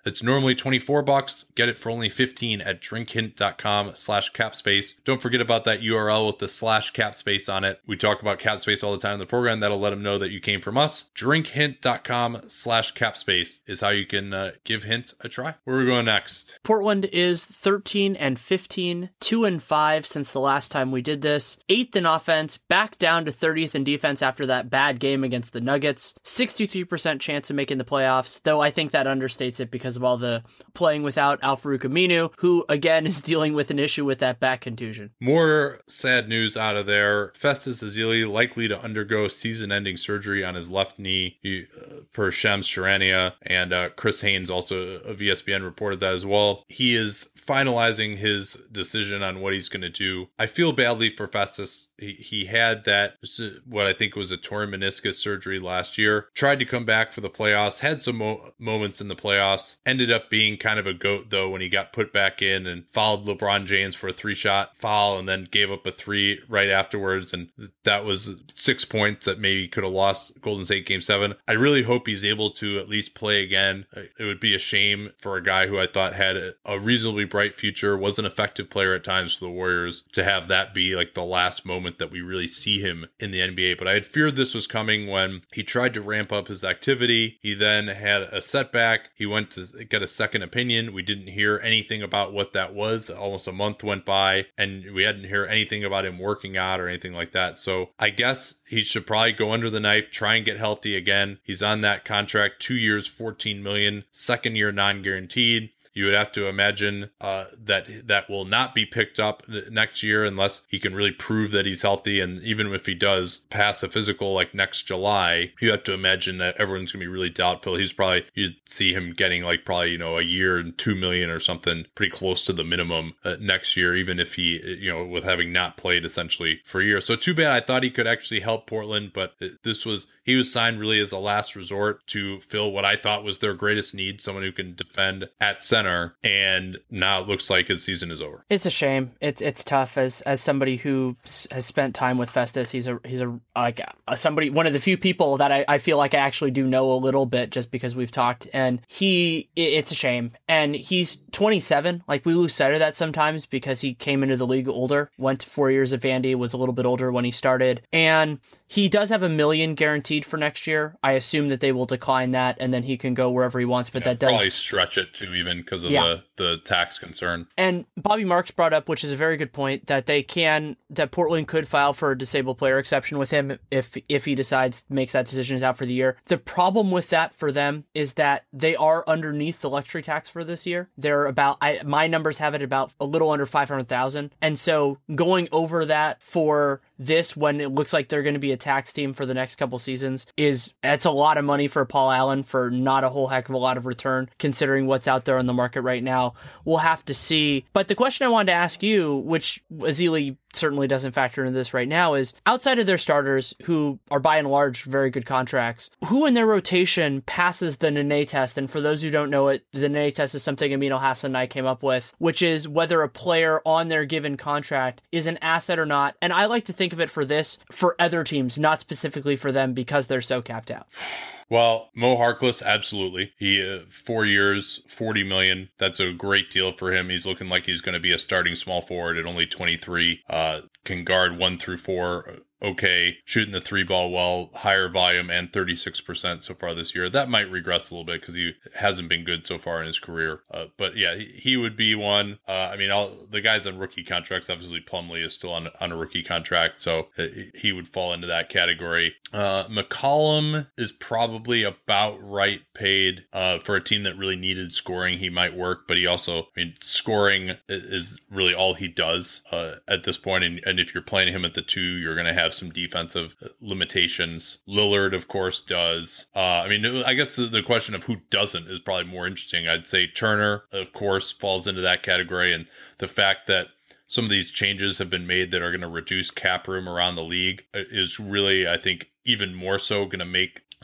It's normally twenty-four bucks. Get it for only fifteen at drinkhint.com slash capspace. Don't forget about that U R L with the slash capspace on it. We talk about capspace all the time in the program. That'll let them know that you came from us. drinkhint.com slash capspace is how you can uh, give Hint a try. Where are we going next? Portland is thirteen and fifteen, two and five since the last time we did this. eighth in offense, back down to thirtieth in defense after that bad game against the Nuggets. sixty-three percent chance of making the playoffs, though I think that understates it because of all the playing without Al-Farouq Aminu, who again is dealing with an issue with that back contusion. More sad news out of there. Festus Ezeli likely to undergo season-ending surgery on his left knee, he, uh, per Shams Charania, and uh, Chris Haynes, also of E S P N, reported that as well. He is finalizing his decision on what he's going to do. I feel badly for Festus. He, he had that, what I think was a torn meniscus surgery last year. Tried to come back for the playoffs, had some mo- moments in the playoffs, ended up being kind of a goat though when he got put back in and fouled LeBron James for a three-shot foul and then gave up a three right afterwards, and that was six points that maybe could have lost Golden State Game seven. I really hope he's able to at least play again. It would be a shame for a guy who I thought had a, a reasonably bright future, was an effective player at times for the Warriors, to have that be like the last moment that we really see him in the N B A. But I had feared this was coming when he tried to ramp up his activity. He then had a setback. He went to get a second opinion. We didn't hear anything about what that was. Almost a month went by and we hadn't heard anything about him working out or anything like that. So I guess he should probably go under the knife, try and get healthy again. He's on that contract, two years, fourteen million dollars, second year non-guaranteed. You would have to imagine uh, that that will not be picked up next year unless he can really prove that he's healthy. And even if he does pass a physical like next July, you have to imagine that everyone's going to be really doubtful. He's probably, you'd see him getting like probably, you know, a year and two million or something pretty close to the minimum uh, next year, even if he, you know, with having not played essentially for a year. So too bad. I thought he could actually help Portland, but this was, he was signed really as a last resort to fill what I thought was their greatest need, someone who can defend at center. And now it looks like his season is over. It's a shame. It's it's tough as as somebody who has spent time with Festus. He's a he's a like a, somebody one of the few people that I, I feel like I actually do know a little bit just because we've talked. And he it's a shame. And he's twenty-seven. Like we lose sight of that sometimes because he came into the league older. Went to four years at Vandy. Was a little bit older when he started. And he does have a million guaranteed for next year. I assume that they will decline that, and then he can go wherever he wants. But yeah, that does probably stretch it to even because of yeah. the, the tax concern. And Bobby Marks brought up, which is a very good point, that they can that Portland could file for a disabled player exception with him if if he decides makes that decision is out for the year. The problem with that for them is that they are underneath the luxury tax for this year. They're about I my numbers have it about a little under five hundred thousand, and so going over that for this when it looks like they're going to be a tax team for the next couple seasons is that's a lot of money for Paul Allen for not a whole heck of a lot of return considering what's out there on the market right now. We'll have to see. But the question I wanted to ask you, which Ezeli certainly doesn't factor into this right now, is outside of their starters who are by and large very good contracts, who in their rotation passes the Nene test? And for those who don't know it, the Nene test is something Amin Al-Hassan and I came up with, which is whether a player on their given contract is an asset or not. And I like to think of it for this, for other teams, not specifically for them because they're so capped out. Well, Mo Harkless, absolutely. He uh, four years, forty million. That's a great deal for him. He's looking like he's going to be a starting small forward at only twenty-three. Uh, can guard one through four. Okay, shooting the three ball well, higher volume, and thirty-six percent so far this year. That might regress a little bit because he hasn't been good so far in his career. Uh, but yeah, he, he would be one. Uh, I mean, all the guys on rookie contracts, obviously Plumlee is still on, on a rookie contract, so he would fall into that category. Uh, McCollum is probably about right paid uh, for a team that really needed scoring. He might work, but he also, I mean, scoring is really all he does uh, at this point. And, and if you're playing him at the two, you're going to have some defensive limitations. Lillard, of course, does. Uh, I mean, I guess the, the question of who doesn't is probably more interesting. I'd say Turner, of course, falls into that category. And the fact that some of these changes have been made that are going to reduce cap room around the league is really, I think, even more so going to make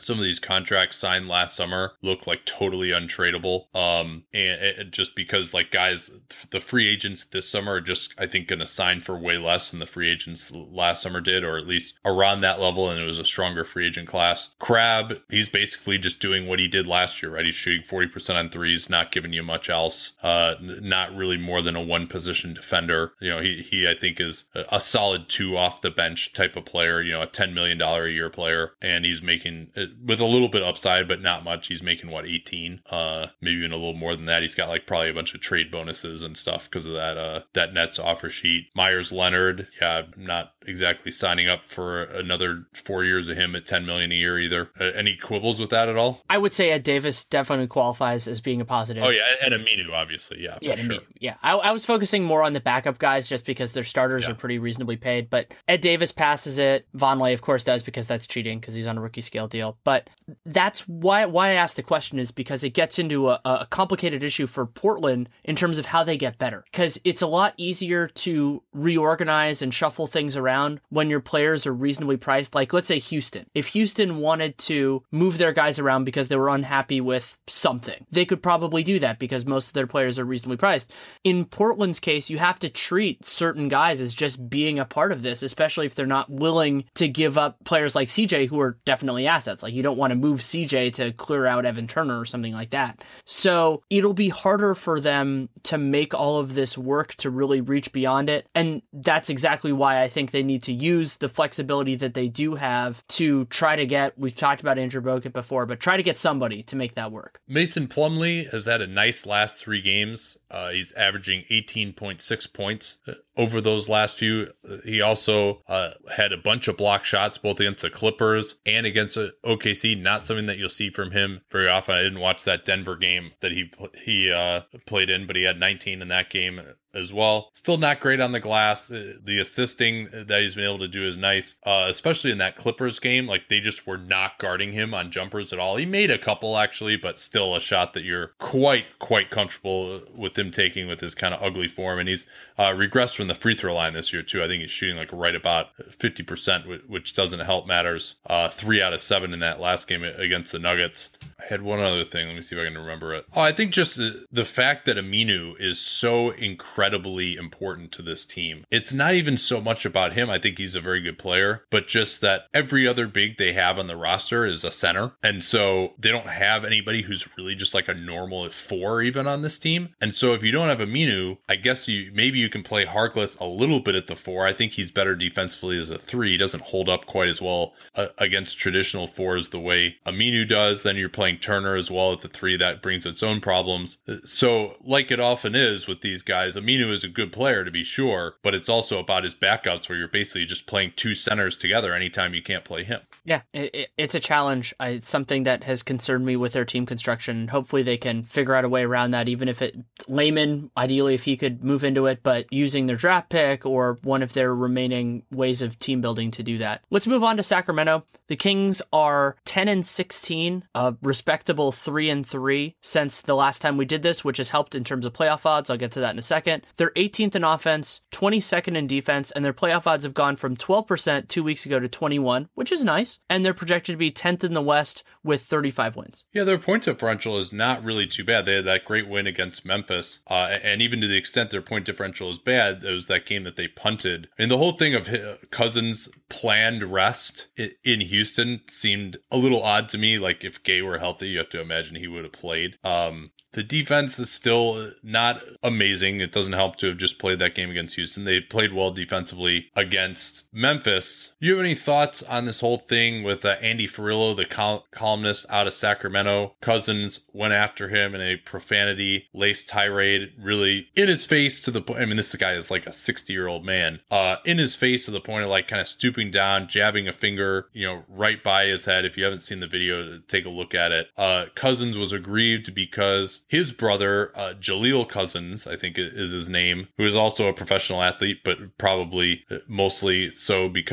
some of these contracts signed last summer look like totally untradeable. Um, and it, just because like guys, the free agents this summer are just, I think, going to sign for way less than the free agents last summer did, or at least around that level. And it was a stronger free agent class. Crabbe, he's basically just doing what he did last year, right? He's shooting forty percent on threes, not giving you much else. Uh, not really more than a one position defender. You know, he, he, I think is a solid two off the bench type of player, you know, a ten million dollars a year player. And he's making, with a little bit upside, but not much. He's making what, eighteen, uh, maybe even a little more than that. He's got like probably a bunch of trade bonuses and stuff because of that, uh, that Nets offer sheet. Myers Leonard, yeah, I'm not exactly signing up for another four years of him at ten million a year either. Uh, any quibbles with that at all? I would say Ed Davis definitely qualifies as being a positive. Oh yeah, and Aminu obviously, yeah, for yeah, sure. Aminu, yeah. I, I was focusing more on the backup guys just because their starters yeah. are pretty reasonably paid. But Ed Davis passes it. Vonleh, of course, does because that's cheating because he's on a rookie scale deal. But that's why why I asked the question is because it gets into a, a complicated issue for Portland in terms of how they get better. Because it's a lot easier to reorganize and shuffle things around when your players are reasonably priced. Like, let's say Houston. If Houston wanted to move their guys around because they were unhappy with something, they could probably do that because most of their players are reasonably priced. In Portland's case, you have to treat certain guys as just being a part of this, especially if they're not willing to give up players like C J who are definitely assets. Like, you don't want to move C J to clear out Evan Turner or something like that. So it'll be harder for them to make all of this work to really reach beyond it. And that's exactly why I think they need to use the flexibility that they do have to try to get, we've talked about Andrew Bogut before, but try to get somebody to make that work. Mason Plumlee has had a nice last three games. Uh, he's averaging eighteen point six points over those last few. He also uh, had a bunch of block shots, both against the Clippers and against O K C. Not something that you'll see from him very often. I didn't watch that Denver game that he he uh, played in, but he had nineteen in that game as well. Still not great on the glass. The assisting that he's been able to do is nice, uh, especially in that Clippers game. Like, they just were not guarding him on jumpers at all. He made a couple actually, but still a shot that you're quite, quite comfortable with him taking with his kind of ugly form. And he's uh, regressed from the free throw line this year too. I think he's shooting like right about fifty percent, which doesn't help matters. Uh, three out of seven in that last game against the Nuggets. I had one other thing. Let me see if I can remember it. Oh, I think just the, the fact that Aminu is so incredibly important to this team. It's not even so much about him. I think he's a very good player, but just that every other big they have on the roster is a center. And so they don't have anybody who's really just like a normal four even on this team. And so if you don't have Aminu, I guess you maybe you can play Harkless a little bit at the four. I think he's better defensively as a three. He doesn't hold up quite as well uh, against traditional fours the way Aminu does. Then you're playing Turner as well at the three. That brings its own problems. So like it often is with these guys, Aminu is a good player to be sure, but it's also about his backups where you're basically just playing two centers together anytime you can't play him. Yeah, it, it's a challenge. I, it's something that has concerned me with their team construction. Hopefully they can figure out a way around that, even if it, Layman, ideally if he could move into it, but using their draft pick or one of their remaining ways of team building to do that. Let's move on to Sacramento. The Kings are ten and sixteen, a respectable three and three since the last time we did this, which has helped in terms of playoff odds. I'll get to that in a second. They're eighteenth in offense, twenty-second in defense, and their playoff odds have gone from twelve percent two weeks ago to twenty-one, which is nice. And they're projected to be tenth in the West with thirty-five wins. Yeah, their point differential is not really too bad. They had that great win against Memphis. Uh, and even to the extent their point differential is bad, it was that game that they punted. I mean, the whole thing of Cousins' planned rest in Houston seemed a little odd to me. Like, if Gay were healthy, you have to imagine he would have played. Um, The defense is still not amazing. It doesn't help to have just played that game against Houston. They played well defensively against Memphis. Do you have any thoughts on this whole thing with uh, Andy Ferrillo, the col- columnist out of Sacramento? Cousins went after him in a profanity-laced tirade, really in his face to the point. I mean, this guy is like a sixty-year-old man. Uh, in his face to the point of like kind of stooping down, jabbing a finger, you know, right by his head. If you haven't seen the video, take a look at it. Uh, Cousins was aggrieved because his brother, uh, Jaleel Cousins, I think is his name, who is also a professional athlete, but probably mostly so because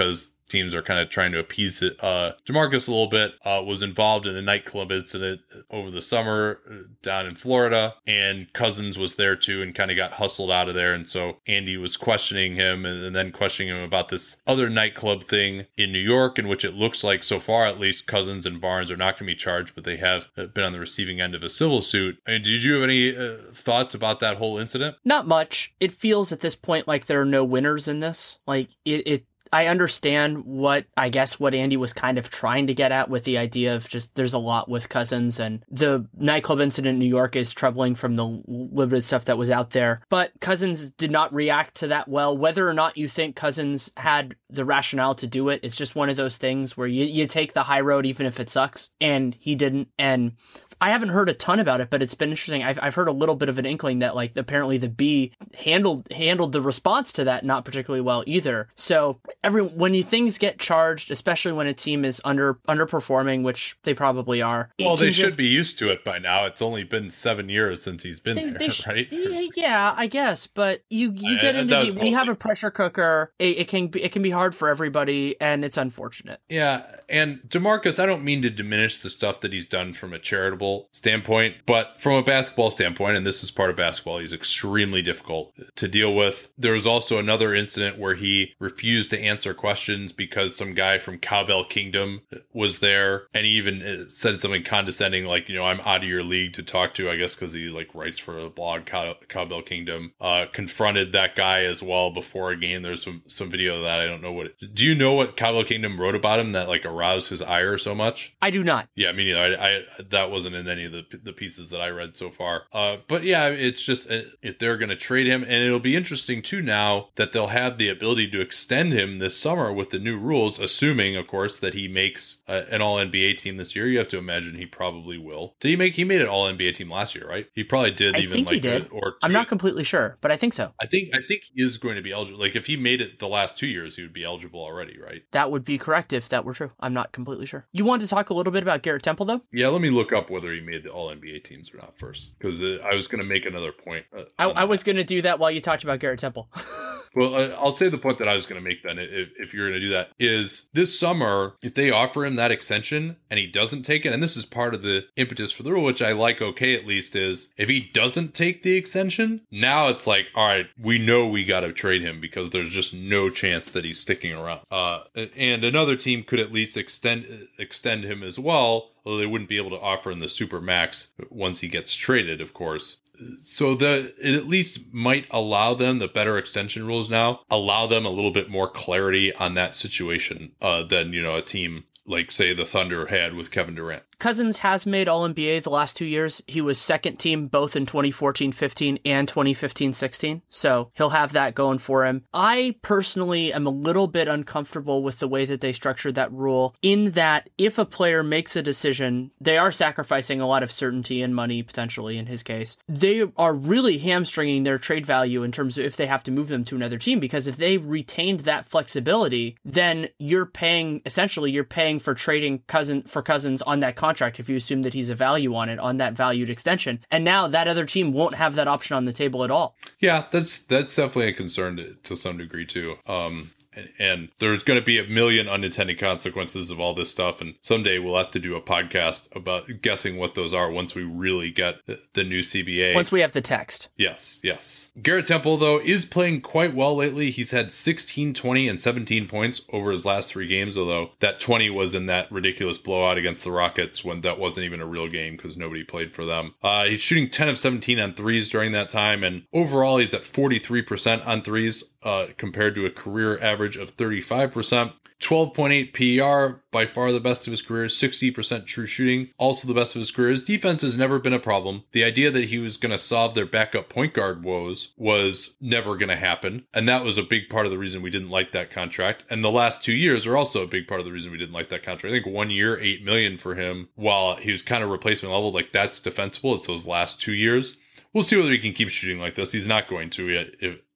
teams are kind of trying to appease it. Uh, DeMarcus a little bit uh, was involved in a nightclub incident over the summer down in Florida, and Cousins was there too and kind of got hustled out of there. And so Andy was questioning him and, and then questioning him about this other nightclub thing in New York, in which it looks like so far at least Cousins and Barnes are not going to be charged, but they have been on the receiving end of a civil suit. I mean, did you have any uh, thoughts about that whole incident? Not much. It feels at this point like there are no winners in this. Like it, it I understand what, I guess, what Andy was kind of trying to get at with the idea of just there's a lot with Cousins, and the nightclub incident in New York is troubling from the limited stuff that was out there. But Cousins did not react to that well. Whether or not you think Cousins had the rationale to do it, it's just one of those things where you, you take the high road even if it sucks, and he didn't. And I haven't heard a ton about it, but it's been interesting. I've I've heard a little bit of an inkling that like apparently the B handled handled the response to that not particularly well either. So every when you things get charged, especially when a team is under underperforming, which they probably are. Well, they should just be used to it by now. It's only been seven years since he's been they, there, they sh- right? Yeah, I guess. But you you get I, into the, when mostly. you have a pressure cooker, it, it can be it can be hard for everybody, and it's unfortunate. Yeah, and DeMarcus, I don't mean to diminish the stuff that he's done from a charitable standpoint, but from a basketball standpoint, and this is part of basketball, he's extremely difficult to deal with. There was also another incident where he refused to answer questions because some guy from Cowbell Kingdom was there, and he even said something condescending like, you know, I'm out of your league to talk to, I guess because he like writes for a blog, Cow- Cowbell Kingdom. Uh, confronted that guy as well before a game. There's some some video of that. I don't know what it, do you know what Cowbell Kingdom wrote about him that like aroused his ire so much? I do not. Yeah, me neither. I, I that wasn't in any of the the pieces that I read so far. Uh, but yeah, it's just if they're going to trade him, and it'll be interesting too now that they'll have the ability to extend him this summer with the new rules, assuming, of course, that he makes uh, an All N B A team this year. You have to imagine he probably will. Did he make? He made an All N B A team last year, right? He probably did. I even think like he did. A, or two. I'm not completely sure, but I think so. I think I think he is going to be eligible. Like if he made it the last two years, he would be eligible already, right? That would be correct if that were true. I'm not completely sure. You wanted to talk a little bit about Garrett Temple, though? Yeah, let me look up whether he made the All N B A teams or not first, because uh, I was going to make another point. Uh, I, I was going to do that while you talked about Garrett Temple. Well, uh, I'll say the point that I was going to make then, if, if you're going to do that, is this summer, if they offer him that extension and he doesn't take it, and this is part of the impetus for the rule, which I like okay at least, is if he doesn't take the extension, now it's like, all right, we know we got to trade him because there's just no chance that he's sticking around. Uh, and another team could at least extend extend him as well, although they wouldn't be able to offer him the super max once he gets traded, of course. So the it at least might allow them, the better extension rules now, allow them a little bit more clarity on that situation uh, than, you know, a team like, say, the Thunder had with Kevin Durant. Cousins has made All N B A the last two years. He was second team both in twenty fourteen fifteen and twenty fifteen sixteen. So he'll have that going for him. I personally am a little bit uncomfortable with the way that they structured that rule, in that if a player makes a decision, they are sacrificing a lot of certainty and money, potentially in his case. They are really hamstringing their trade value in terms of if they have to move them to another team, because if they retained that flexibility, then you're paying, essentially you're paying for trading Cousin for Cousins on that contract. Contract if you assume that he's a value on it, on that valued extension. And now that other team won't have that option on the table at all. Yeah, that's that's definitely a concern to, to some degree too. Um, and, and there's going to be a million unintended consequences of all this stuff. And someday we'll have to do a podcast about guessing what those are once we really get the, the new C B A. Once we have the text. Yes, yes. Garrett Temple, though, is playing quite well lately. He's had sixteen, twenty, and seventeen points over his last three games, although that twenty was in that ridiculous blowout against the Rockets when that wasn't even a real game because nobody played for them. Uh, he's shooting ten of seventeen on threes during that time, and overall he's at forty-three percent on threes uh, compared to a career average of thirty-five percent. twelve point eight P E R, by far the best of his career, sixty percent true shooting, also the best of his career. His defense has never been a problem. The idea that he was going to solve their backup point guard woes was never going to happen, and that was a big part of the reason we didn't like that contract. And the last two years are also a big part of the reason we didn't like that contract. I think one year, eight million dollars for him, while he was kind of replacement level, like that's defensible. It's those last two years. We'll see whether he can keep shooting like this. He's not going to yet. If,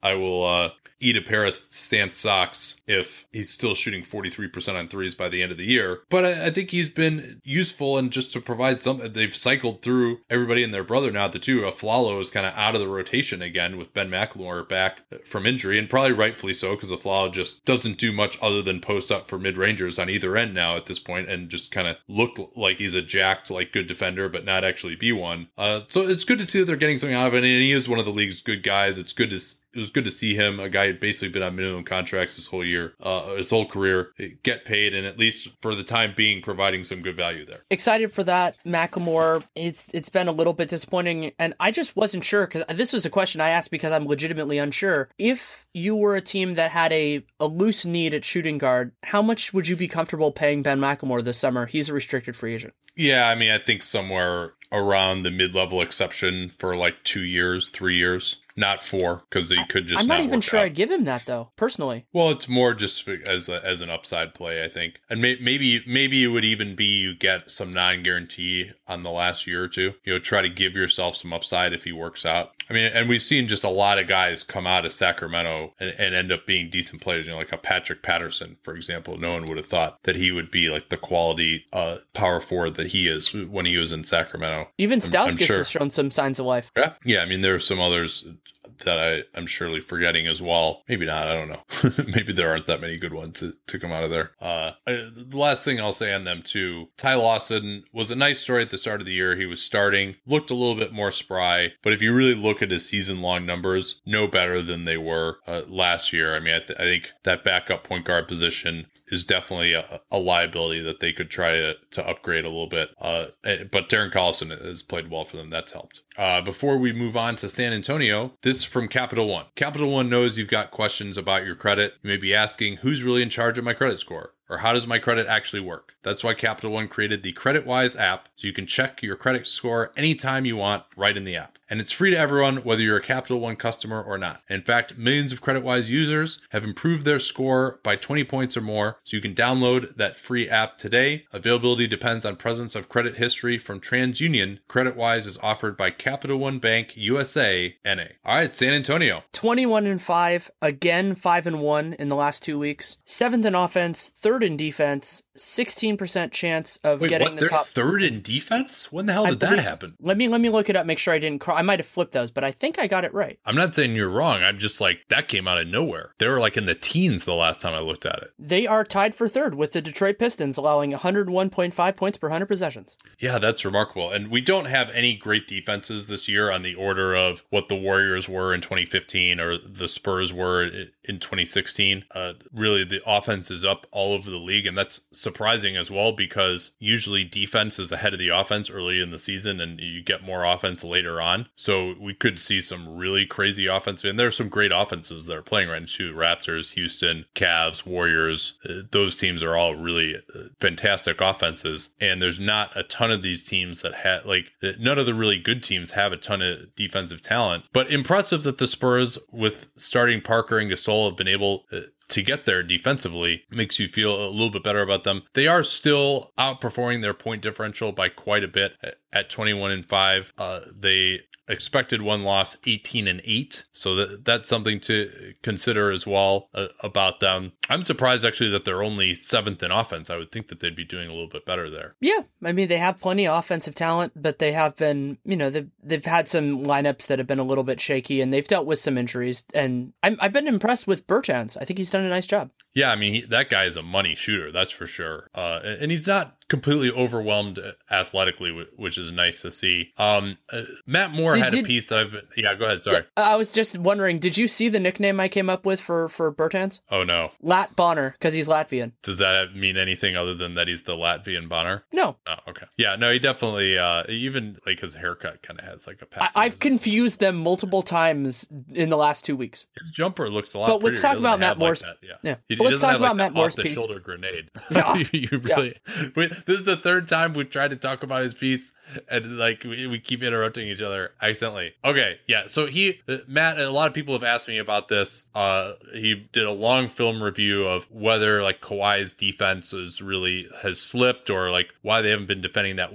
I will uh, eat a pair of Stance socks if he's still shooting forty-three percent on threes by the end of the year. But I, I think he's been useful, and just to provide something, they've cycled through everybody and their brother now. The two, Aflalo is kind of out of the rotation again with Ben McLemore back from injury, and probably rightfully so, because Aflalo just doesn't do much other than post up for mid-rangers on either end now at this point, and just kind of look like he's a jacked, like, good defender, but not actually be one. Uh, so it's good to see that they're getting something out of it, and he is one of the league's good guys. It's good to It was good to see him, a guy who'd basically been on minimum contracts his whole year, uh, his whole career, get paid, and at least for the time being, providing some good value there. Excited for that. McLemore, it's it's been a little bit disappointing, and I just wasn't sure, because this was a question I asked because I'm legitimately unsure. If you were a team that had a, a loose need at shooting guard, how much would you be comfortable paying Ben McLemore this summer? He's a restricted free agent. Yeah, I mean, I think somewhere around the mid-level exception for like two years, three years. Not four, because he could just. I'm not, not even sure out. I'd give him that though, personally. Well, it's more just as a, as an upside play, I think, and may, maybe maybe it would even be you get some non-guarantee on the last year or two. You know, try to give yourself some upside if he works out. I mean, and we've seen just a lot of guys come out of Sacramento and, and end up being decent players. You know, like a Patrick Patterson, for example. No one would have thought that he would be like the quality uh, power forward that he is when he was in Sacramento. Even Stauskas sure. has shown some signs of life. Yeah, yeah. I mean, there are some others that I, I'm surely forgetting as well. Maybe not. I don't know. Maybe there aren't that many good ones to, to come out of there. Uh, I, the last thing I'll say on them too, Ty Lawson was a nice story at the start of the year. He was starting, looked a little bit more spry, but if you really look at his season-long numbers, no better than they were uh, last year. I mean, I, th- I think that backup point guard position is definitely a, a liability that they could try to, to upgrade a little bit. Uh, but Darren Collison has played well for them. That's helped. Uh, before we move on to San Antonio, this from Capital One. Capital One knows you've got questions about your credit. You may be asking, who's really in charge of my credit score? Or how does my credit actually work? That's why Capital One created the CreditWise app, so you can check your credit score anytime you want right in the app. And it's free to everyone, whether you're a Capital One customer or not. In fact, millions of CreditWise users have improved their score by twenty points or more, so you can download that free app today. Availability depends on presence of credit history from TransUnion. CreditWise is offered by Capital One Bank U S A N A. All right, San Antonio. twenty-one and five, again five and one in the last two weeks. Seventh in offense, third in defense, sixteen percent chance of Wait, getting what? the They're top. third in defense? When the hell I did that believe- happen? Let me let me look it up, make sure I didn't cry. I might have flipped those, but I think I got it right. I'm not saying you're wrong. I'm just like, that came out of nowhere. They were like in the teens the last time I looked at it. They are tied for third with the Detroit Pistons, allowing one hundred one point five points per one hundred possessions. Yeah, that's remarkable. And we don't have any great defenses this year on the order of what the Warriors were in twenty fifteen or the Spurs were in twenty sixteen. Uh, really, the offense is up all over the league, and that's surprising as well, because usually defense is ahead of the offense early in the season, and you get more offense later on. So we could see some really crazy offense, and there's some great offenses that are playing right now too. Raptors, Houston, Cavs, Warriors, uh, those teams are all really uh, fantastic offenses, and there's not a ton of these teams that have, like, none of the really good teams have a ton of defensive talent. But impressive that the Spurs, with starting Parker and Gasol, have been able uh, to get there defensively. Makes you feel a little bit better about them. They are still outperforming their point differential by quite a bit at twenty-one and five. Uh, they expected one loss, eighteen and eight. So that that's something to consider as well uh, about them. I'm surprised actually that they're only seventh in offense. I would think that they'd be doing a little bit better there. Yeah, I mean, they have plenty of offensive talent, but they have been, you know, they've, they've had some lineups that have been a little bit shaky, and they've dealt with some injuries. And I'm, I've been impressed with Bertans. I think he's done a nice job. Yeah, I mean, he, that guy is a money shooter, that's for sure. Uh, and he's not completely overwhelmed athletically, which is nice to see. Um, uh, Matt Moore did, had did, a piece that I've been... Yeah, go ahead, sorry. I was just wondering, did you see the nickname I came up with for, for Bertans? Oh, no. Lat Bonner, because he's Latvian. Does that mean anything other than that he's the Latvian Bonner? No. Oh, okay. Yeah, no, he definitely, uh, even like his haircut kind of has like a passive. I- I've confused them multiple times in the last two weeks. His jumper looks a lot But let's prettier. talk about Matt Moore's... Like yeah. yeah. He, but he let's talk have, about like, Matt Moore's piece. Off-the-shoulder grenade. Yeah. you really... yeah. Wait, this is the third time we've tried to talk about his piece, and like we, we keep interrupting each other accidentally. Okay, yeah. So he, uh, Matt, a lot of people have asked me about this. Uh, he did a long film review of whether like Kawhi's defense is really has slipped, or like why they haven't been defending that well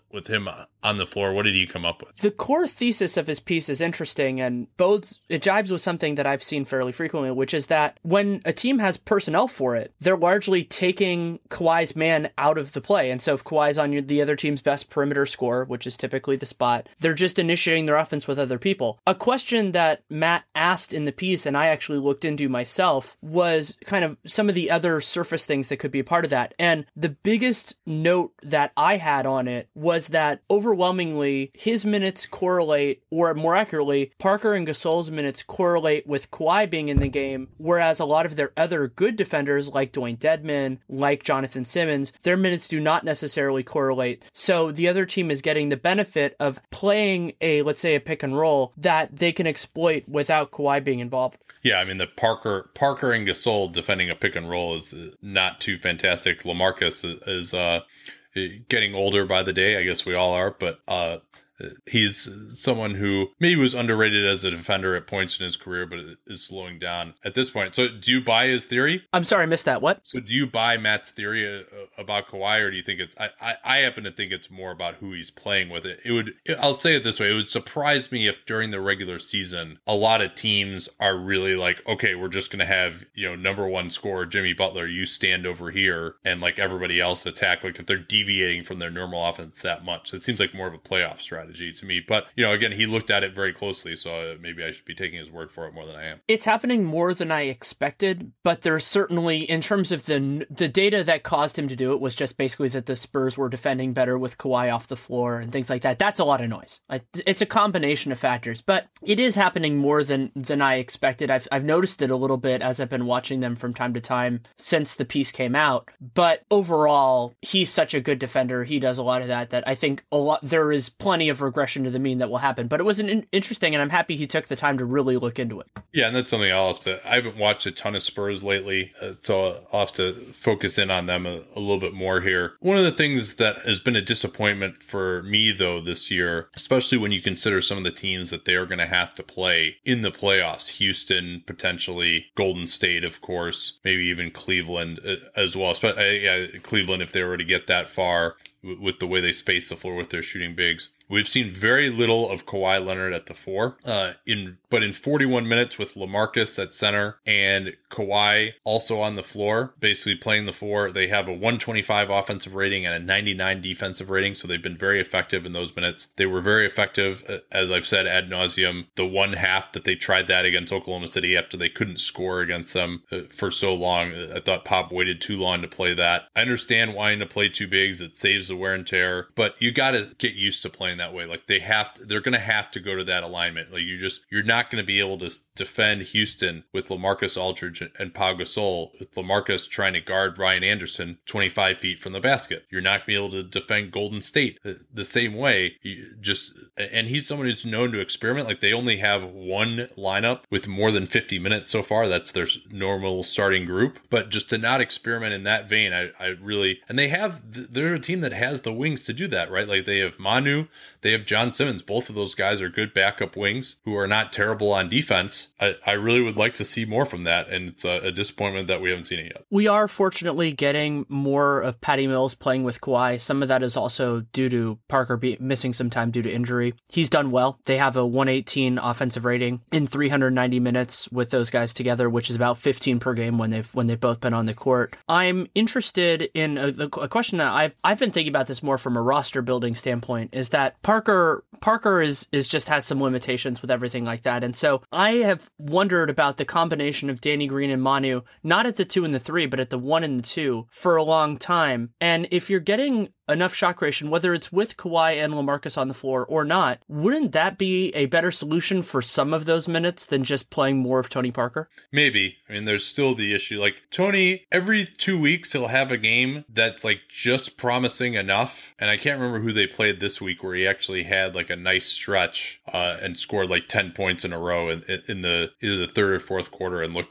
with him on the floor. What did he come up with? The core thesis of his piece is interesting, and both it jibes with something that I've seen fairly frequently, which is that when a team has personnel for it, they're largely taking Kawhi's man out of the play. And so if Kawhi's on the other team's best perimeter scorer, which is typically the spot, they're just initiating their offense with other people. A question that Matt asked in the piece, and I actually looked into myself, was kind of some of the other surface things that could be a part of that. And the biggest note that I had on it was that overwhelmingly his minutes correlate, or more accurately, Parker and Gasol's minutes correlate with Kawhi being in the game, whereas a lot of their other good defenders like Dwayne Dedmon, like Jonathan Simmons, their minutes do not necessarily correlate. So the other team is getting the benefit of playing a, let's say, a pick and roll that they can exploit without Kawhi being involved. Yeah, I mean, the Parker Parker and Gasol defending a pick and roll is not too fantastic. LaMarcus is uh, getting older by the day. I guess we all are, but uh, he's someone who maybe was underrated as a defender at points in his career, but is slowing down at this point. So do you buy his theory? I'm sorry, I missed that. What? So do you buy Matt's theory about Kawhi, or do you think it's, I, I, I happen to think it's more about who he's playing with it. It would, I'll say it this way. It would surprise me if during the regular season, a lot of teams are really like, okay, we're just going to have, you know, number one scorer, Jimmy Butler, you stand over here and like everybody else attack. Like if they're deviating from their normal offense that much, it seems like more of a playoff strategy to me. But, you know, again, he looked at it very closely, so maybe I should be taking his word for it more than I am. It's happening more than I expected, but there's certainly, in terms of the the data that caused him to do it, was just basically that the Spurs were defending better with Kawhi off the floor and things like that. That's a lot of noise. It's a combination of factors, but it is happening more than than I expected. I've, I've noticed it a little bit as I've been watching them from time to time since the piece came out, but overall, he's such a good defender. He does a lot of that, that I think a lot there is plenty of regression to the mean that will happen. But it was an in- interesting, and I'm happy he took the time to really look into it. Yeah, and that's something I'll have to, I haven't watched a ton of Spurs lately, uh, so I'll have to focus in on them a, a little bit more here. One of the things that has been a disappointment for me, though, this year, especially when you consider some of the teams that they are going to have to play in the playoffs, Houston, potentially Golden State, of course, maybe even Cleveland uh, as well. But uh, yeah, Cleveland, if they were to get that far w- with the way they space the floor with their shooting bigs. We've seen very little of Kawhi Leonard at the four, uh, in but in forty-one minutes with LaMarcus at center and Kawhi also on the floor, basically playing the four. They have a one twenty-five offensive rating and a ninety-nine defensive rating, so they've been very effective in those minutes. They were very effective, as I've said ad nauseum, the one half that they tried that against Oklahoma City after they couldn't score against them for so long. I thought Pop waited too long to play that. I understand wanting to play two bigs. It saves the wear and tear, but you got to get used to playing that way. Like they have to, they're going to have to go to that alignment. Like you just, you're not going to be able to defend Houston with LaMarcus Aldridge and Pau Gasol, with LaMarcus trying to guard Ryan Anderson twenty-five feet from the basket. You're not going to be able to defend Golden State the, the same way. You just, and he's someone who's known to experiment. Like they only have one lineup with more than fifty minutes so far. That's their normal starting group. But just to not experiment in that vein, I, I really, and they have, they're a team that has the wings to do that, right? Like they have Manu, they have John Simmons. Both of those guys are good backup wings who are not terrible on defense. I, I really would like to see more from that, and it's a, a disappointment that we haven't seen it yet. We are fortunately getting more of Patty Mills playing with Kawhi. Some of that is also due to Parker be missing some time due to injury. He's done well. They have a one eighteen offensive rating in three hundred ninety minutes with those guys together, which is about fifteen per game when they've when they've both been on the court. I'm interested in a, a question that I've I've been thinking about this more from a roster building standpoint, is that Parker Parker is is just has some limitations with everything like that. And so I have wondered about the combination of Danny Green and Manu, not at the two and the three, but at the one and the two for a long time. And if you're getting enough shot creation, whether it's with Kawhi and LaMarcus on the floor or not, wouldn't that be a better solution for some of those minutes than just playing more of Tony Parker? Maybe. I mean, there's still the issue. Like Tony, every two weeks he'll have a game that's like just promising enough. And I can't remember who they played this week where he actually had like a nice stretch uh, and scored like ten points in a row in, in the either the third or fourth quarter and looked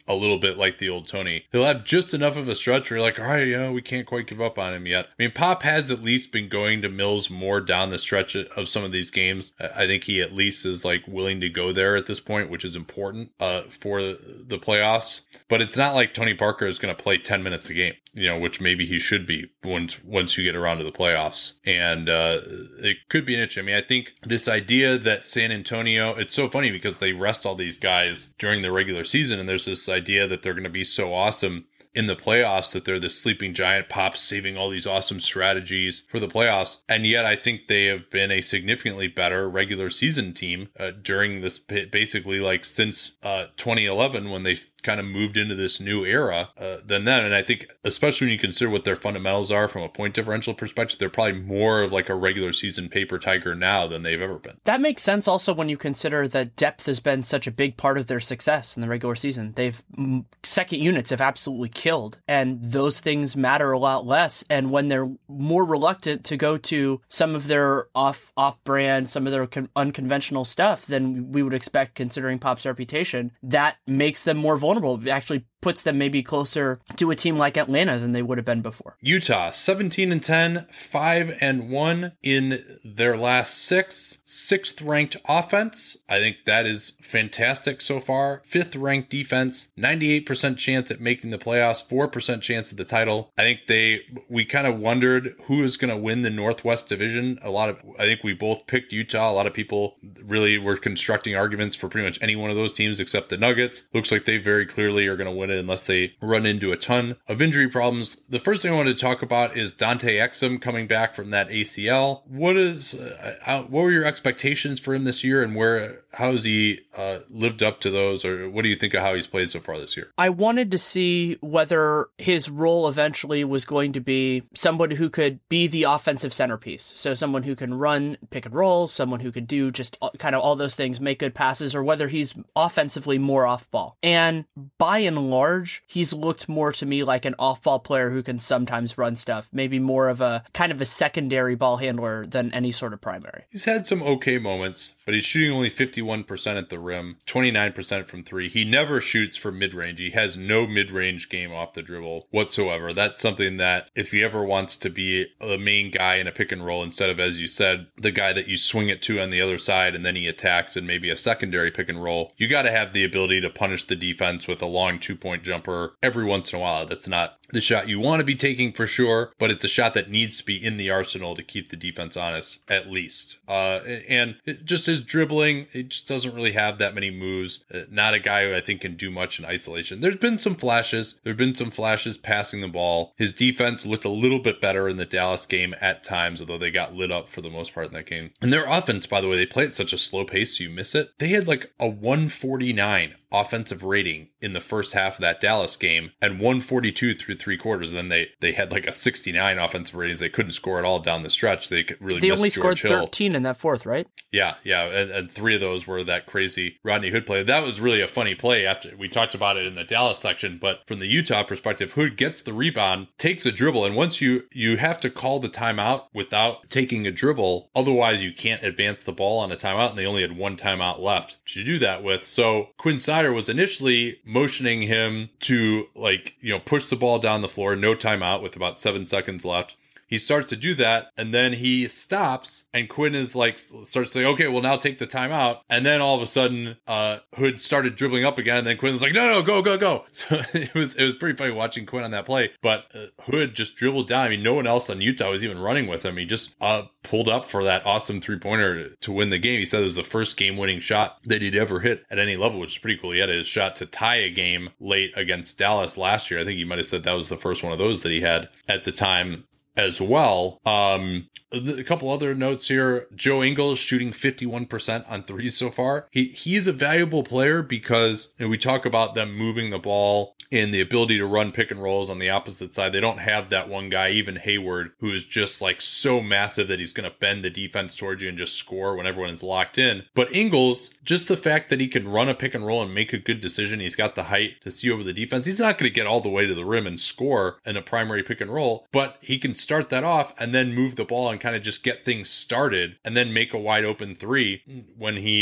a little bit like the old Tony. He'll have just enough of a stretch where you're like, all right, you know, we can't quite give up on him yet. I mean, Pop has at least been going to Mills more down the stretch of some of these games. I think he at least is like willing to go there at this point, which is important uh, for the playoffs. But it's not like Tony Parker is going to play ten minutes a game, you know, which maybe he should be once once you get around to the playoffs. And uh, it could be an issue. I mean, I think this idea that San Antonio, it's so funny because they rest all these guys during the regular season, and there's this idea that they're going to be so awesome in the playoffs that they're the sleeping giant. Pop saving all these awesome strategies for the playoffs. And yet I think they have been a significantly better regular season team uh, during this, basically like since uh, twenty eleven when they kind of moved into this new era uh, than then. And I think, especially when you consider what their fundamentals are from a point differential perspective, they're probably more of like a regular season paper tiger now than they've ever been. That makes sense also when you consider that depth has been such a big part of their success in the regular season. They've second units have absolutely killed, and those things matter a lot less. And when they're more reluctant to go to some of their off off brand, some of their con- unconventional stuff than we would expect considering Pop's reputation, that makes them more vulnerable. It actually puts them maybe closer to a team like Atlanta than they would have been before. Utah, seventeen and ten, five and one in their last six. Sixth ranked offense. I think that is fantastic so far. Fifth ranked defense, ninety-eight percent chance at making the playoffs, four percent chance at the title. I think they, we kind of wondered who is going to win the Northwest Division. A lot of, I think we both picked Utah. A lot of people really were constructing arguments for pretty much any one of those teams except the Nuggets. Looks like they very clearly are going to win it unless they run into a ton of injury problems. The first thing I wanted to talk about is Dante Exum coming back from that A C L. What is, uh, what were your expectations for him this year, and where, how has he uh, lived up to those, or what do you think of how he's played so far this year? I wanted to see whether his role eventually was going to be someone who could be the offensive centerpiece. So someone who can run pick and roll, someone who could do just kind of all those things, make good passes, or whether he's offensively more off ball. And by and large, he's looked more to me like an off ball player who can sometimes run stuff, maybe more of a kind of a secondary ball handler than any sort of primary. He's had some okay moments, but he's shooting only fifty-one percent at the rim, twenty-nine percent from three. He never shoots from mid-range. He has no mid-range game off the dribble whatsoever. That's something that if he ever wants to be the main guy in a pick and roll, instead of, as you said, the guy that you swing it to on the other side and then he attacks and maybe a secondary pick and roll, you got to have the ability to punish the defense with a long two-point jumper every once in a while. That's not the shot you want to be taking for sure, but it's a shot that needs to be in the arsenal to keep the defense honest, at least. Uh, and it, just his dribbling, it just doesn't really have that many moves. Uh, not a guy who I think can do much in isolation. There's been some flashes. There have been some flashes passing the ball. His defense looked a little bit better in the Dallas game at times, although they got lit up for the most part in that game. And their offense, by the way, they play at such a slow pace, so you miss it. They had like a one forty-nine offensive rating in the first half of that Dallas game and one forty-two through three quarters. And then they, they had like a sixty-nine offensive ratings. They couldn't score at all down the stretch. They could really They missed only George scored Hill. thirteen in that fourth, right? Yeah, yeah. And, and three of those were that crazy Rodney Hood play. That was really a funny play after we talked about it in the Dallas section. But from the Utah perspective, Hood gets the rebound, takes a dribble. And once you, you have to call the timeout without taking a dribble. Otherwise, you can't advance the ball on a timeout. And they only had one timeout left to do that with. So Quinn Snyder was initially motioning him to, like, you know, push the ball down the floor, no timeout with about seven seconds left. He starts to do that, and then he stops, and Quinn is like, starts saying, okay, well, now take the timeout. And then all of a sudden, uh, Hood started dribbling up again, and then Quinn's like, no, no, go, go, go. So it was it was pretty funny watching Quinn on that play. But uh, Hood just dribbled down. I mean, no one else on Utah was even running with him. He just uh, pulled up for that awesome three-pointer to, to win the game. He said it was the first game-winning shot that he'd ever hit at any level, which is pretty cool. He had his shot to tie a game late against Dallas last year. I think he might have said that was the first one of those that he had at the time as well. Um, a couple other notes here. Joe Ingles shooting fifty-one percent on threes so far. He he's a valuable player because, you know, we talk about them moving the ball and the ability to run pick and rolls on the opposite side. They don't have that one guy, even Hayward, who is just like so massive that he's going to bend the defense towards you and just score when everyone is locked in. But Ingles, just the fact that he can run a pick and roll and make a good decision, he's got the height to see over the defense. He's not going to get all the way to the rim and score in a primary pick and roll, but he can start that off and then move the ball and kind of just get things started and then make a wide open three when he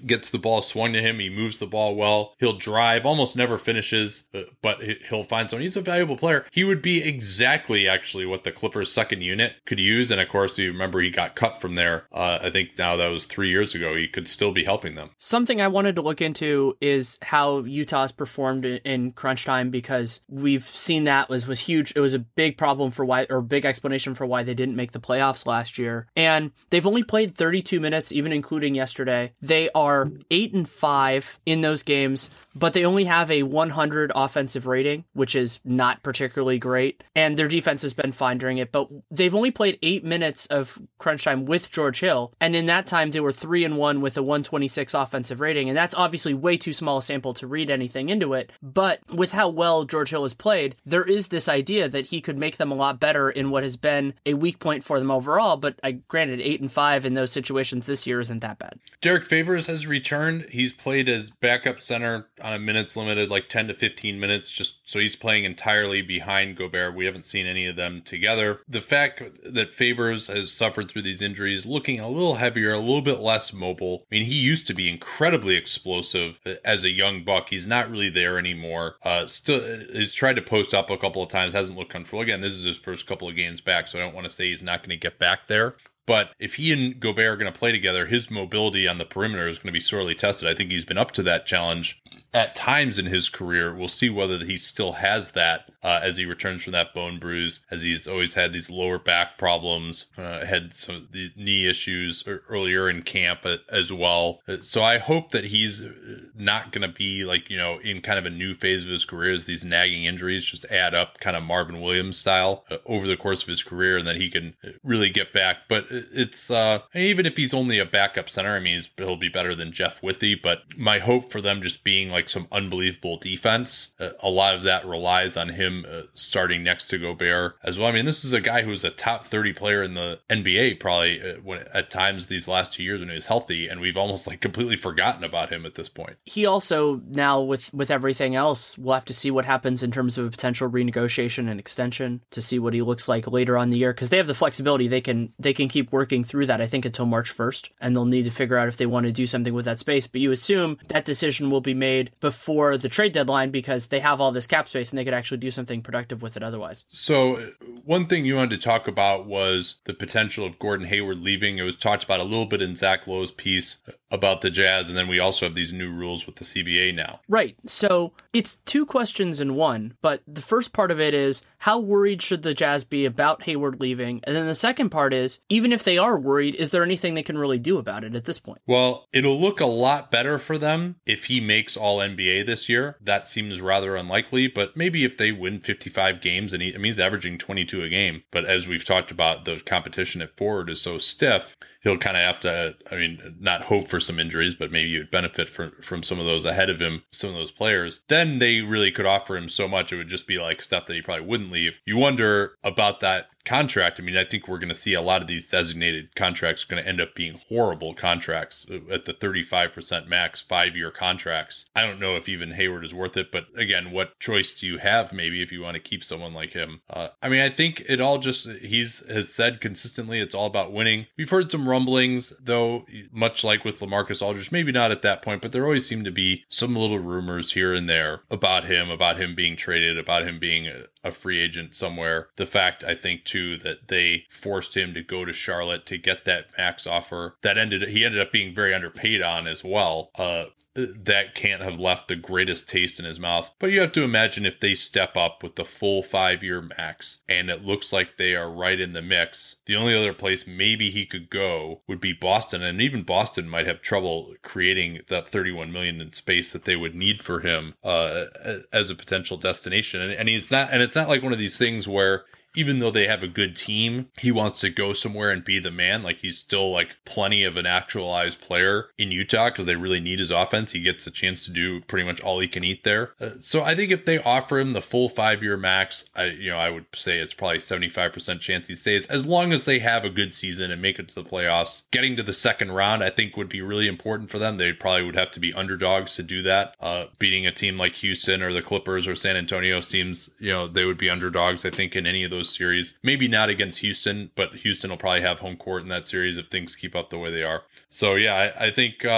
gets the ball swung to him. He moves the ball well. He'll drive, almost never finishes, but he'll find someone. He's a valuable player. He would be exactly actually what the Clippers second unit could use. And of course, you remember he got cut from there. Uh, I think now that was three years ago. He could still be helping them. Something I wanted to look into is how Utah's performed in crunch time, because we've seen that was, was huge. It was a big problem for why, or big explanation for why they didn't make the playoffs last year. And they've only played thirty-two minutes, even including yesterday. They are eight and five in those games, but they only have a one hundred offensive rating, which is not particularly great. And their defense has been fine during it, but they've only played eight minutes of crunch time with George Hill. And in that time, they were three and one with a one twenty-six offensive rating. And that's obviously way too small a sample to read anything into it. But with how well George Hill has played, there is this idea that he could make them a lot better in what has been a weak point for them overall. But I granted, eight and five in those situations this year isn't that bad. Derek Favors has returned. He's played as backup center on a minutes limited, like ten to fifteen minutes, just so he's playing entirely behind Gobert. We haven't seen any of them together. The fact that Favors has suffered through these injuries, looking a little heavier, a little bit less mobile. I mean, he used to be incredibly explosive as a young buck. He's not really there anymore. Uh, still, he's tried to post up a couple of times, hasn't looked comfortable. Again, this is his first couple of games back, so I don't want to say he's not going to get back there. But if he and Gobert are going to play together, his mobility on the perimeter is going to be sorely tested. I think he's been up to that challenge at times in his career. We'll see whether he still has that uh, as he returns from that bone bruise, as he's always had these lower back problems, uh, had some of the knee issues earlier in camp as well. So I hope that he's not going to be like, you know, in kind of a new phase of his career as these nagging injuries just add up kind of Marvin Williams style uh, over the course of his career, and that he can really get back. But it's uh, even if he's only a backup center, I mean, he's, he'll be better than Jeff Withey. But my hope for them just being like some unbelievable defense, uh, a lot of that relies on him uh, starting next to Gobert as well. I mean, this is a guy who's a top thirty player in the N B A probably uh, when, at times these last two years when he was healthy, and we've almost like completely forgotten about him at this point. He also now with with everything else, we'll have to see what happens in terms of a potential renegotiation and extension to see what he looks like later on in the year, because they have the flexibility. They can they can keep working through that, I think, until March first, and they'll need to figure out if they want to do something with that space. But you assume that decision will be made before the trade deadline because they have all this cap space and they could actually do something productive with it otherwise. So one thing you wanted to talk about was the potential of Gordon Hayward leaving. It was talked about a little bit in Zach Lowe's piece about the Jazz, and then we also have these new rules with the C B A now. Right. So it's two questions in one, but the first part of it is, how worried should the Jazz be about Hayward leaving? And then the second part is, even if they are worried, is there anything they can really do about it at this point? Well, it'll look a lot better for them if he makes all N B A this year. That seems rather unlikely, but maybe if they win fifty-five games, and he, I mean, he's averaging twenty-two a game, but as we've talked about, the competition at forward is so stiff, he'll kind of have to, I mean, not hope for some injuries, but maybe you'd benefit from, from some of those ahead of him, some of those players. Then they really could offer him so much, it would just be like stuff that he probably wouldn't leave. You wonder about that contract. I mean, I think we're going to see a lot of these designated contracts going to end up being horrible contracts at the thirty-five percent max five-year contracts. I don't know if even Hayward is worth it, but again, what choice do you have maybe if you want to keep someone like him? Uh, I mean, I think it all just, he's has said consistently it's all about winning. We've heard some rumblings, though, much like with LaMarcus Aldridge, maybe not at that point, but there always seem to be some little rumors here and there about him, about him being traded, about him being a, a free agent somewhere. The fact, I think, too, that they forced him to go to Charlotte to get that max offer that ended, he ended up being very underpaid on as well. Uh, that can't have left the greatest taste in his mouth. But you have to imagine if they step up with the full five-year max and it looks like they are right in the mix, the only other place maybe he could go would be Boston. And even Boston might have trouble creating that thirty-one million dollars in space that they would need for him uh, as a potential destination. And, and he's not, and it's not like one of these things where even though they have a good team, he wants to go somewhere and be the man. Like, he's still like plenty of an actualized player in Utah because they really need his offense. He gets a chance to do pretty much all he can eat there. Uh, so I think if they offer him the full five-year max, I you know I would say it's probably seventy-five percent chance he stays, as long as they have a good season and make it to the playoffs. Getting to the second round, I think, would be really important for them. They probably would have to be underdogs to do that. Uh, beating a team like Houston or the Clippers or San Antonio seems, you know, they would be underdogs, I think, in any of those series. Maybe not against Houston, but Houston will probably have home court in that series if things keep up the way they are. So yeah, I, I think uh,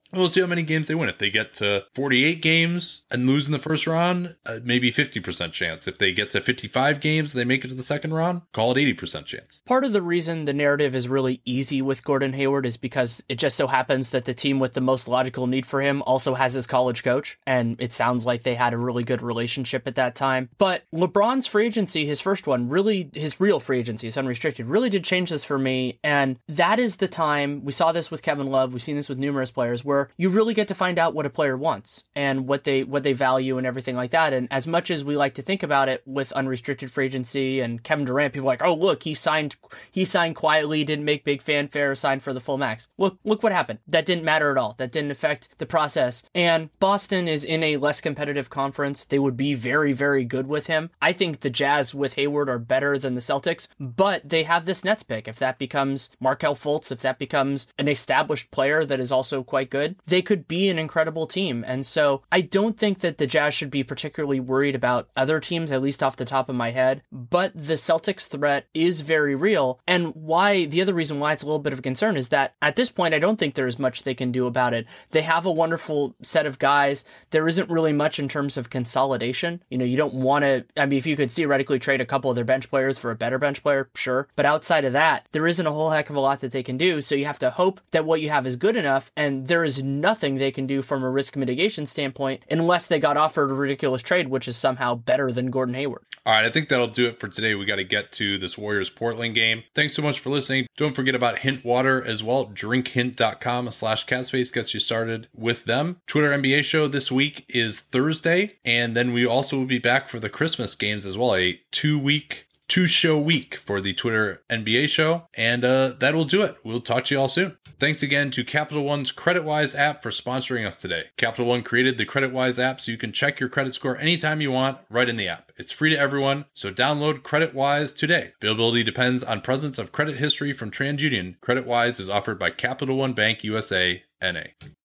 We'll see how many games they win. If they get to forty-eight games and lose in the first round, uh, maybe fifty percent chance. If they get to fifty-five games and they make it to the second round, call it eighty percent chance. Part of the reason the narrative is really easy with Gordon Hayward is because it just so happens that the team with the most logical need for him also has his college coach, and it sounds like they had a really good relationship at that time. But LeBron's free agency, his first one, really, his real free agency, his unrestricted, really did change this for me, and that is the time, we saw this with Kevin Love, we've seen this with numerous players, where you really get to find out what a player wants and what they what they value and everything like that. And as much as we like to think about it with unrestricted free agency and Kevin Durant, people are like, oh, look, he signed he signed quietly, didn't make big fanfare, signed for the full max. Look, look what happened. That didn't matter at all. That didn't affect the process. And Boston is in a less competitive conference. They would be very, very good with him. I think the Jazz with Hayward are better than the Celtics, but they have this Nets pick. If that becomes Markelle Fultz, if that becomes an established player that is also quite good, they could be an incredible team. And so I don't think that the Jazz should be particularly worried about other teams, at least off the top of my head, but the Celtics threat is very real. And why, the other reason why it's a little bit of a concern is that at this point, I don't think there is much they can do about it. They have a wonderful set of guys. There isn't really much in terms of consolidation. You know, you don't want to, I mean, if you could theoretically trade a couple of their bench players for a better bench player, sure. But outside of that, there isn't a whole heck of a lot that they can do. So you have to hope that what you have is good enough, and there is nothing they can do from a risk mitigation standpoint unless they got offered a ridiculous trade, which is somehow better than Gordon Hayward. All right, I think that'll do it for today. We got to get to this Warriors-Portland game. Thanks so much for listening. Don't forget about Hint Water as well. drink hint dot com slash capspace gets you started with them. Twitter N B A show this week is Thursday, and then we also will be back for the Christmas games as well, a two-week two show week for the Twitter N B A show. And uh, that will do it. We'll talk to you all soon. Thanks again to Capital One's CreditWise app for sponsoring us today. Capital One created the CreditWise app so you can check your credit score anytime you want right in the app. It's free to everyone, so download CreditWise today. Availability depends on presence of credit history from TransUnion. CreditWise is offered by Capital One Bank U S A, N A